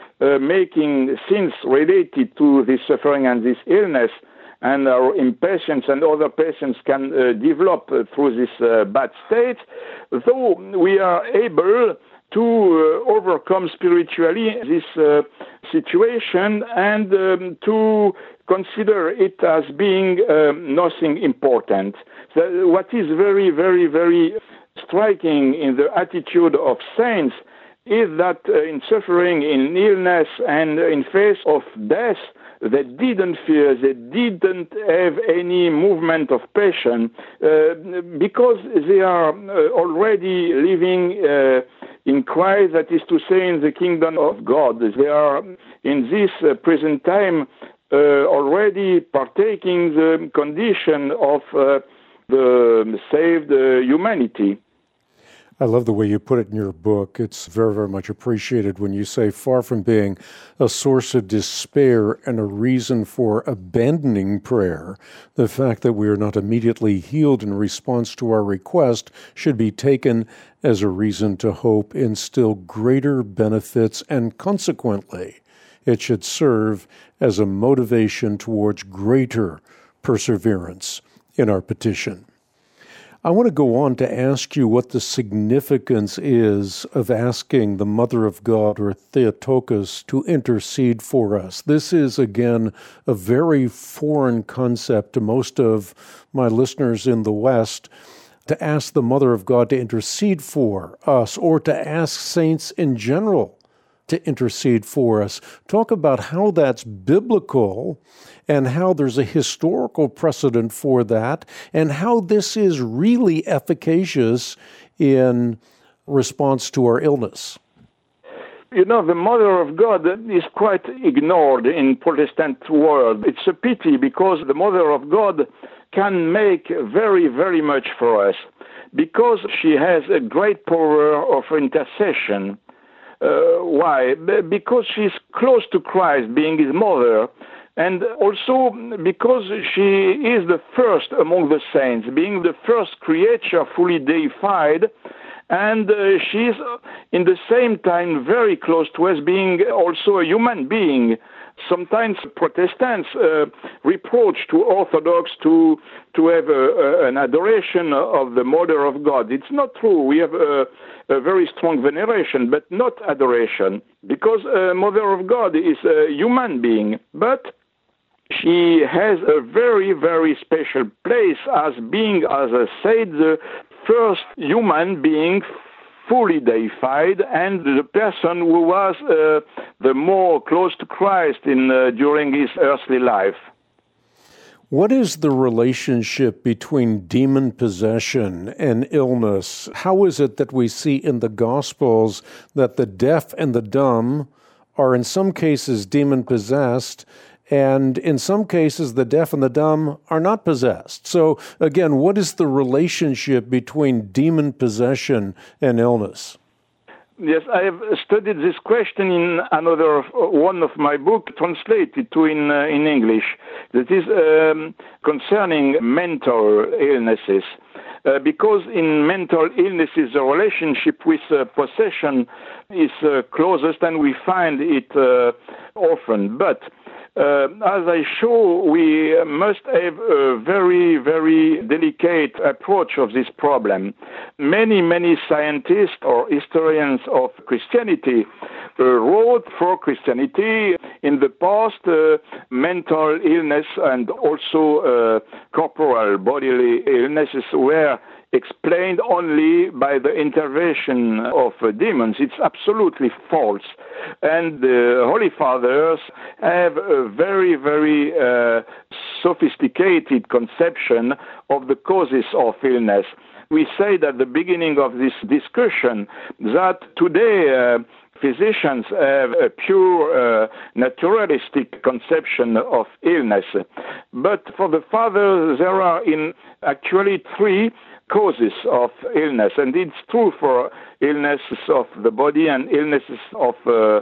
making sins related to this suffering and this illness, and our impatience and other patients can develop through this bad state, though we are able to overcome spiritually this situation and to consider it as being nothing important. So what is very, very, very striking in the attitude of saints is that in suffering, in illness, and in face of death, they didn't fear, they didn't have any movement of passion, because they are already living in Christ, that is to say, in the kingdom of God. They are, in this present time, already partaking the condition of the saved humanity. I love the way you put it in your book. It's very, very much appreciated when you say, far from being a source of despair and a reason for abandoning prayer, the fact that we are not immediately healed in response to our request should be taken as a reason to hope in still greater benefits, and consequently it should serve as a motivation towards greater perseverance in our petition. I want to go on to ask you what the significance is of asking the Mother of God, or Theotokos, to intercede for us. This is, again, a very foreign concept to most of my listeners in the West, to ask the Mother of God to intercede for us, or to ask saints in general to intercede for us. Talk about how that's biblical and how there's a historical precedent for that, and how this is really efficacious in response to our illness. You know, the Mother of God is quite ignored in Protestant world. It's a pity, because the Mother of God can make very, very much for us, because she has a great power of intercession. Why? Because she's close to Christ, being his mother, and also because she is the first among the saints, being the first creature fully deified, and she's in the same time very close to us, being also a human being. Sometimes Protestants reproach to Orthodox to have an adoration of the Mother of God. It's not true. We have a very strong veneration, but not adoration, because Mother of God is a human being, but she has a very, very special place as being, as I said, the first human being fully deified, and the person who was the more close to Christ during his earthly life. What is the relationship between demon possession and illness? How is it that we see in the Gospels that the deaf and the dumb are in some cases demon-possessed, and in some cases the deaf and the dumb are not possessed? So again, what is the relationship between demon possession and illness? Yes, I have studied this question in another one of my books, translated in English. That is concerning mental illnesses. Because in mental illnesses, the relationship with possession is closest, and we find it often. But as I show, we must have a very, very delicate approach of this problem. Many scientists or historians of Christianity wrote for Christianity in the past mental illness and also corporal bodily illnesses were explained only by the intervention of demons. It's absolutely false. And the Holy Fathers have a very, very sophisticated conception of the causes of illness. We said at the beginning of this discussion that today physicians have a pure naturalistic conception of illness. But for the Fathers, there are actually three causes of illness, and it's true for illnesses of the body and illnesses of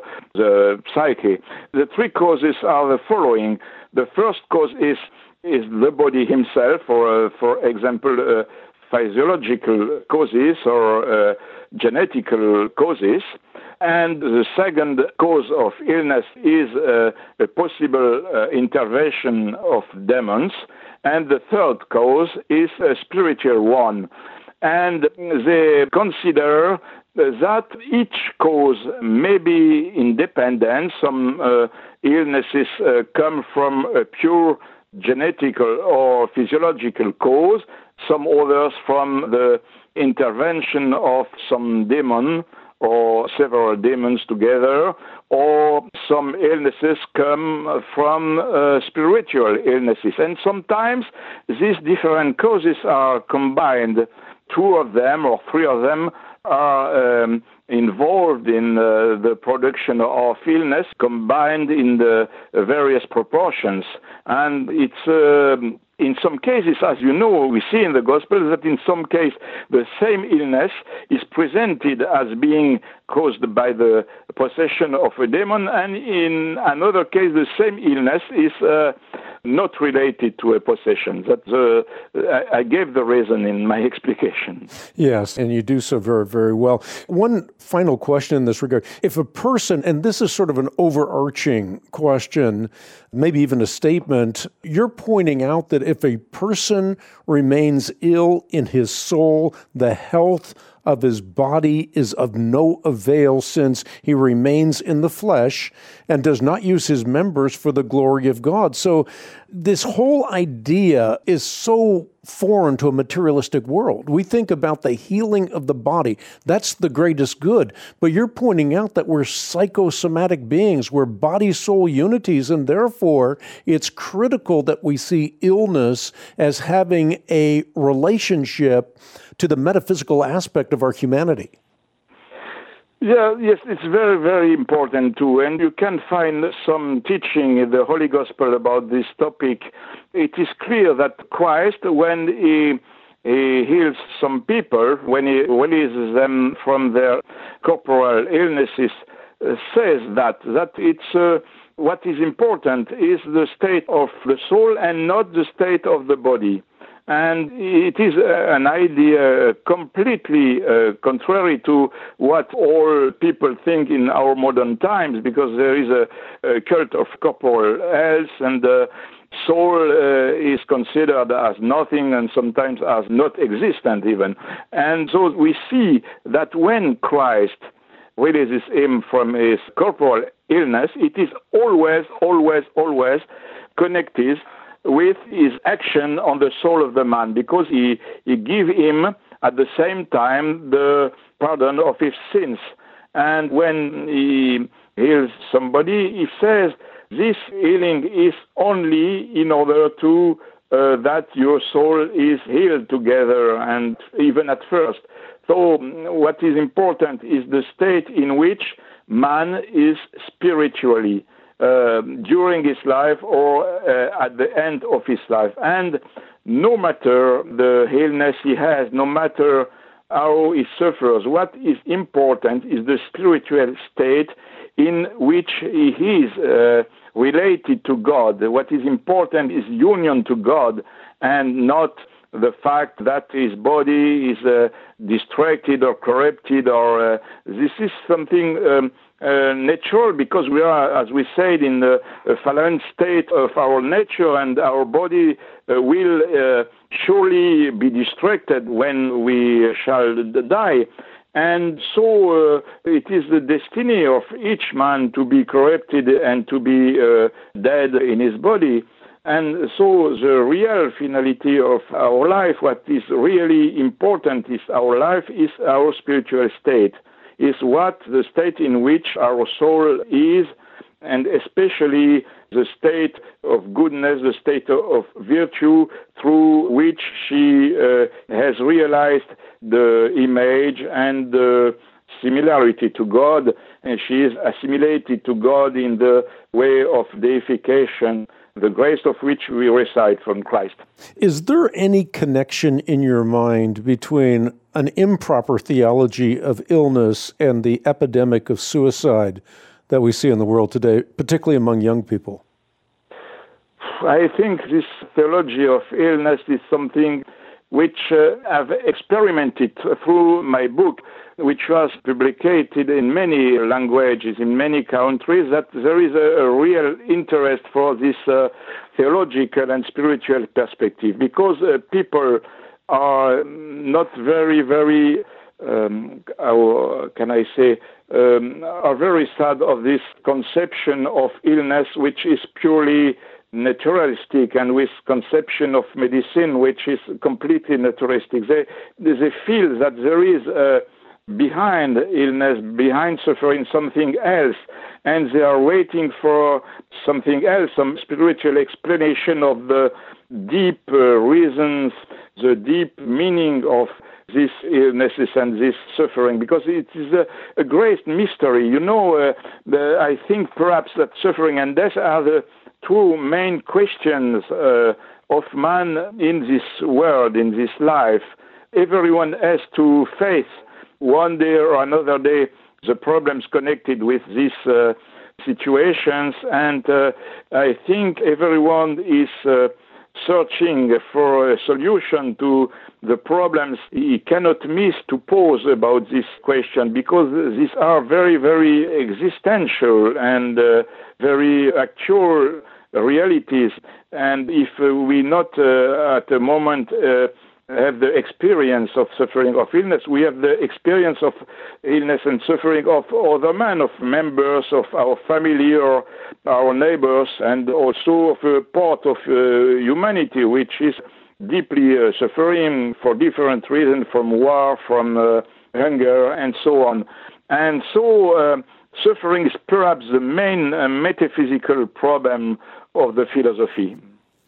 the psyche. The three causes are the following. The first cause is the body himself, or for example, physiological causes or genetical causes. And the second cause of illness is a possible intervention of demons. And the third cause is a spiritual one. And they consider that each cause may be independent. Some illnesses come from a pure genetical or physiological cause, some others from the intervention of some demon or several demons together, or some illnesses come from spiritual illnesses. And sometimes these different causes are combined. Two of them or three of them are involved in the production of illness, combined in the various proportions. And it's in some cases, as you know, we see in the Gospel that in some cases the same illness is presented as being caused by the possession of a demon, and in another case the same illness is not related to a possession. I gave the reason in my explication. Yes, and you do so very, very well. One final question in this regard. If a person, and this is sort of an overarching question, maybe even a statement, you're pointing out that if a person remains ill in his soul, the health of his body is of no avail, since he remains in the flesh and does not use his members for the glory of God. So this whole idea is so foreign to a materialistic world. We think about the healing of the body. That's the greatest good. But you're pointing out that we're psychosomatic beings. We're body-soul unities, and therefore it's critical that we see illness as having a relationship to the metaphysical aspect of our humanity. Yes, it's very, very important too. And you can find some teaching in the Holy Gospel about this topic. It is clear that Christ, when he heals some people, when he releases them from their corporal illnesses, says that it's what is important is the state of the soul and not the state of the body. And it is an idea completely contrary to what all people think in our modern times, because there is a cult of corporal health, and the soul is considered as nothing and sometimes as not existent even. And so we see that when Christ releases him from his corporal illness, it is always connected with his action on the soul of the man, because he give him at the same time the pardon of his sins. And when he heals somebody, he says this healing is only in order to that your soul is healed together, and even at first. So what is important is the state in which man is spiritually during his life or at the end of his life. And no matter the illness he has, no matter how he suffers, what is important is the spiritual state in which he is related to God. What is important is union to God, and not the fact that his body is distracted or corrupted, or this is something natural, because we are, as we said, in the fallen state of our nature, and our body will surely be distracted when we shall die. And so it is the destiny of each man to be corrupted and to be dead in his body. And so the real finality of our life, what is really important is our life, is our spiritual state, is what the state in which our soul is, and especially the state of goodness, the state of virtue, through which she has realized the image and the similarity to God, and she is assimilated to God in the way of deification, the grace of which we recite from Christ. Is there any connection in your mind between an improper theology of illness and the epidemic of suicide that we see in the world today, particularly among young people? I think this theology of illness is something which I've experimented through my book, which was published in many languages, in many countries, that there is a real interest for this theological and spiritual perspective, because people are not very, how can I say, are very sad of this conception of illness, which is purely naturalistic, and with conception of medicine, which is completely naturalistic. They feel that there is behind illness, behind suffering, something else, and they are waiting for something else, some spiritual explanation of the deep reasons, the deep meaning of these illnesses and this suffering, because it is a great mystery. You know, I think perhaps that suffering and death are the two main questions of man in this world, in this life. Everyone has to face one day or another day the problems connected with this situations, and I think everyone is searching for a solution to the problems he cannot miss to pose about this question, because these are very, very existential and very actual realities. And if we not at the moment have the experience of suffering of illness, we have the experience of illness and suffering of other men, of members of our family or our neighbors, and also of a part of humanity which is deeply suffering for different reasons, from war, from hunger, and so on. And so suffering is perhaps the main metaphysical problem of the philosophy.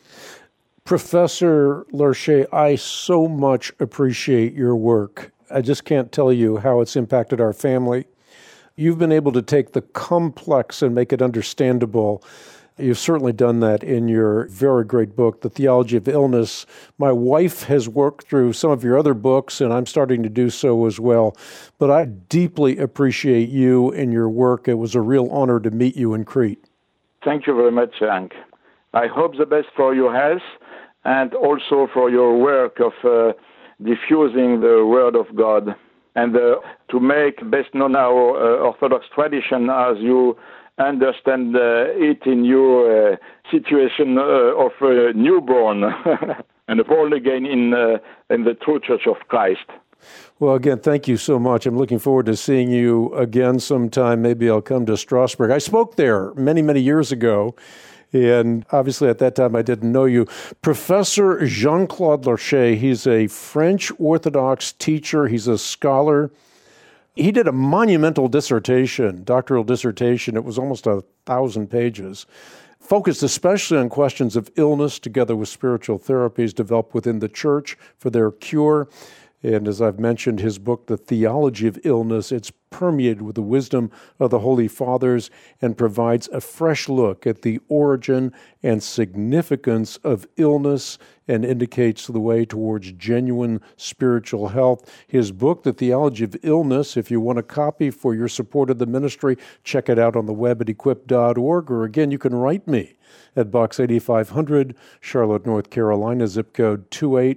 Professor Larcher, I so much appreciate your work. I just can't tell you how it's impacted our family. You've been able to take the complex and make it understandable. You've certainly done that in your very great book, The Theology of Illness. My wife has worked through some of your other books, and I'm starting to do so as well. But I deeply appreciate you and your work. It was a real honor to meet you in Crete. Thank you very much, Hank. I hope the best for your health and also for your work of diffusing the Word of God and to make best known our Orthodox tradition as you understand it in your situation of a newborn and born again in the true Church of Christ. Well, again, thank you so much. I'm looking forward to seeing you again sometime. Maybe I'll come to Strasbourg. I spoke there many, many years ago, and obviously at that time I didn't know you. Professor Jean-Claude Larcher, he's a French Orthodox teacher. He's a scholar. He did a monumental dissertation, doctoral dissertation. It was almost 1,000 pages, focused especially on questions of illness together with spiritual therapies developed within the church for their cure. And as I've mentioned, his book, The Theology of Illness, it's permeated with the wisdom of the Holy Fathers and provides a fresh look at the origin and significance of illness and indicates the way towards genuine spiritual health. His book, The Theology of Illness, if you want a copy for your support of the ministry, check it out on the web at equip.org, or again, you can write me at Box 8500, Charlotte, North Carolina, zip code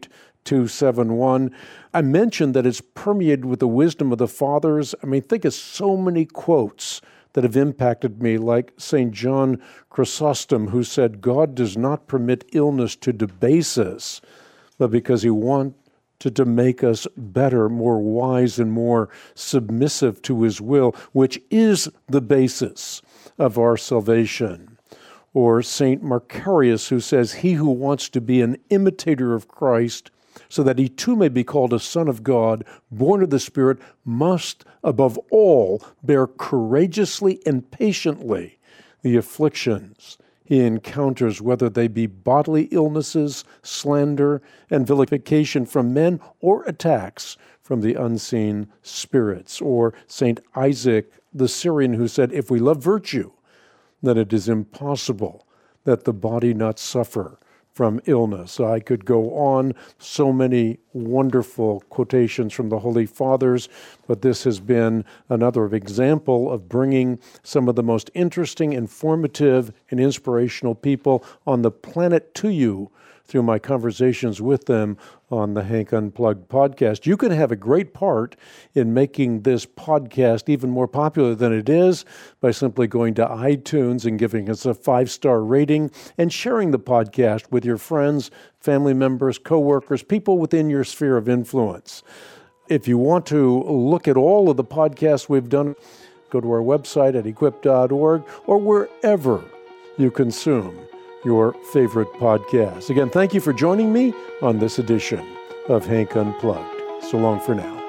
28271. I mentioned that it's permeated with the wisdom of the fathers. I mean, think of so many quotes that have impacted me, like St. John Chrysostom, who said, God does not permit illness to debase us, but because he wanted to make us better, more wise, and more submissive to his will, which is the basis of our salvation. Or St. Macarius, who says, he who wants to be an imitator of Christ so that he too may be called a son of God, born of the Spirit, must, above all, bear courageously and patiently the afflictions he encounters, whether they be bodily illnesses, slander, and vilification from men, or attacks from the unseen spirits. Or St. Isaac the Syrian, who said, if we love virtue, then it is impossible that the body not suffer from illness. I could go on, so many wonderful quotations from the Holy Fathers, but this has been another example of bringing some of the most interesting, informative, and inspirational people on the planet to you through my conversations with them on the Hank Unplugged podcast. You can have a great part in making this podcast even more popular than it is by simply going to iTunes and giving us a 5-star rating and sharing the podcast with your friends, family members, coworkers, people within your sphere of influence. If you want to look at all of the podcasts we've done, go to our website at equip.org or wherever you consume your favorite podcast. Again, thank you for joining me on this edition of Hank Unplugged. So long for now.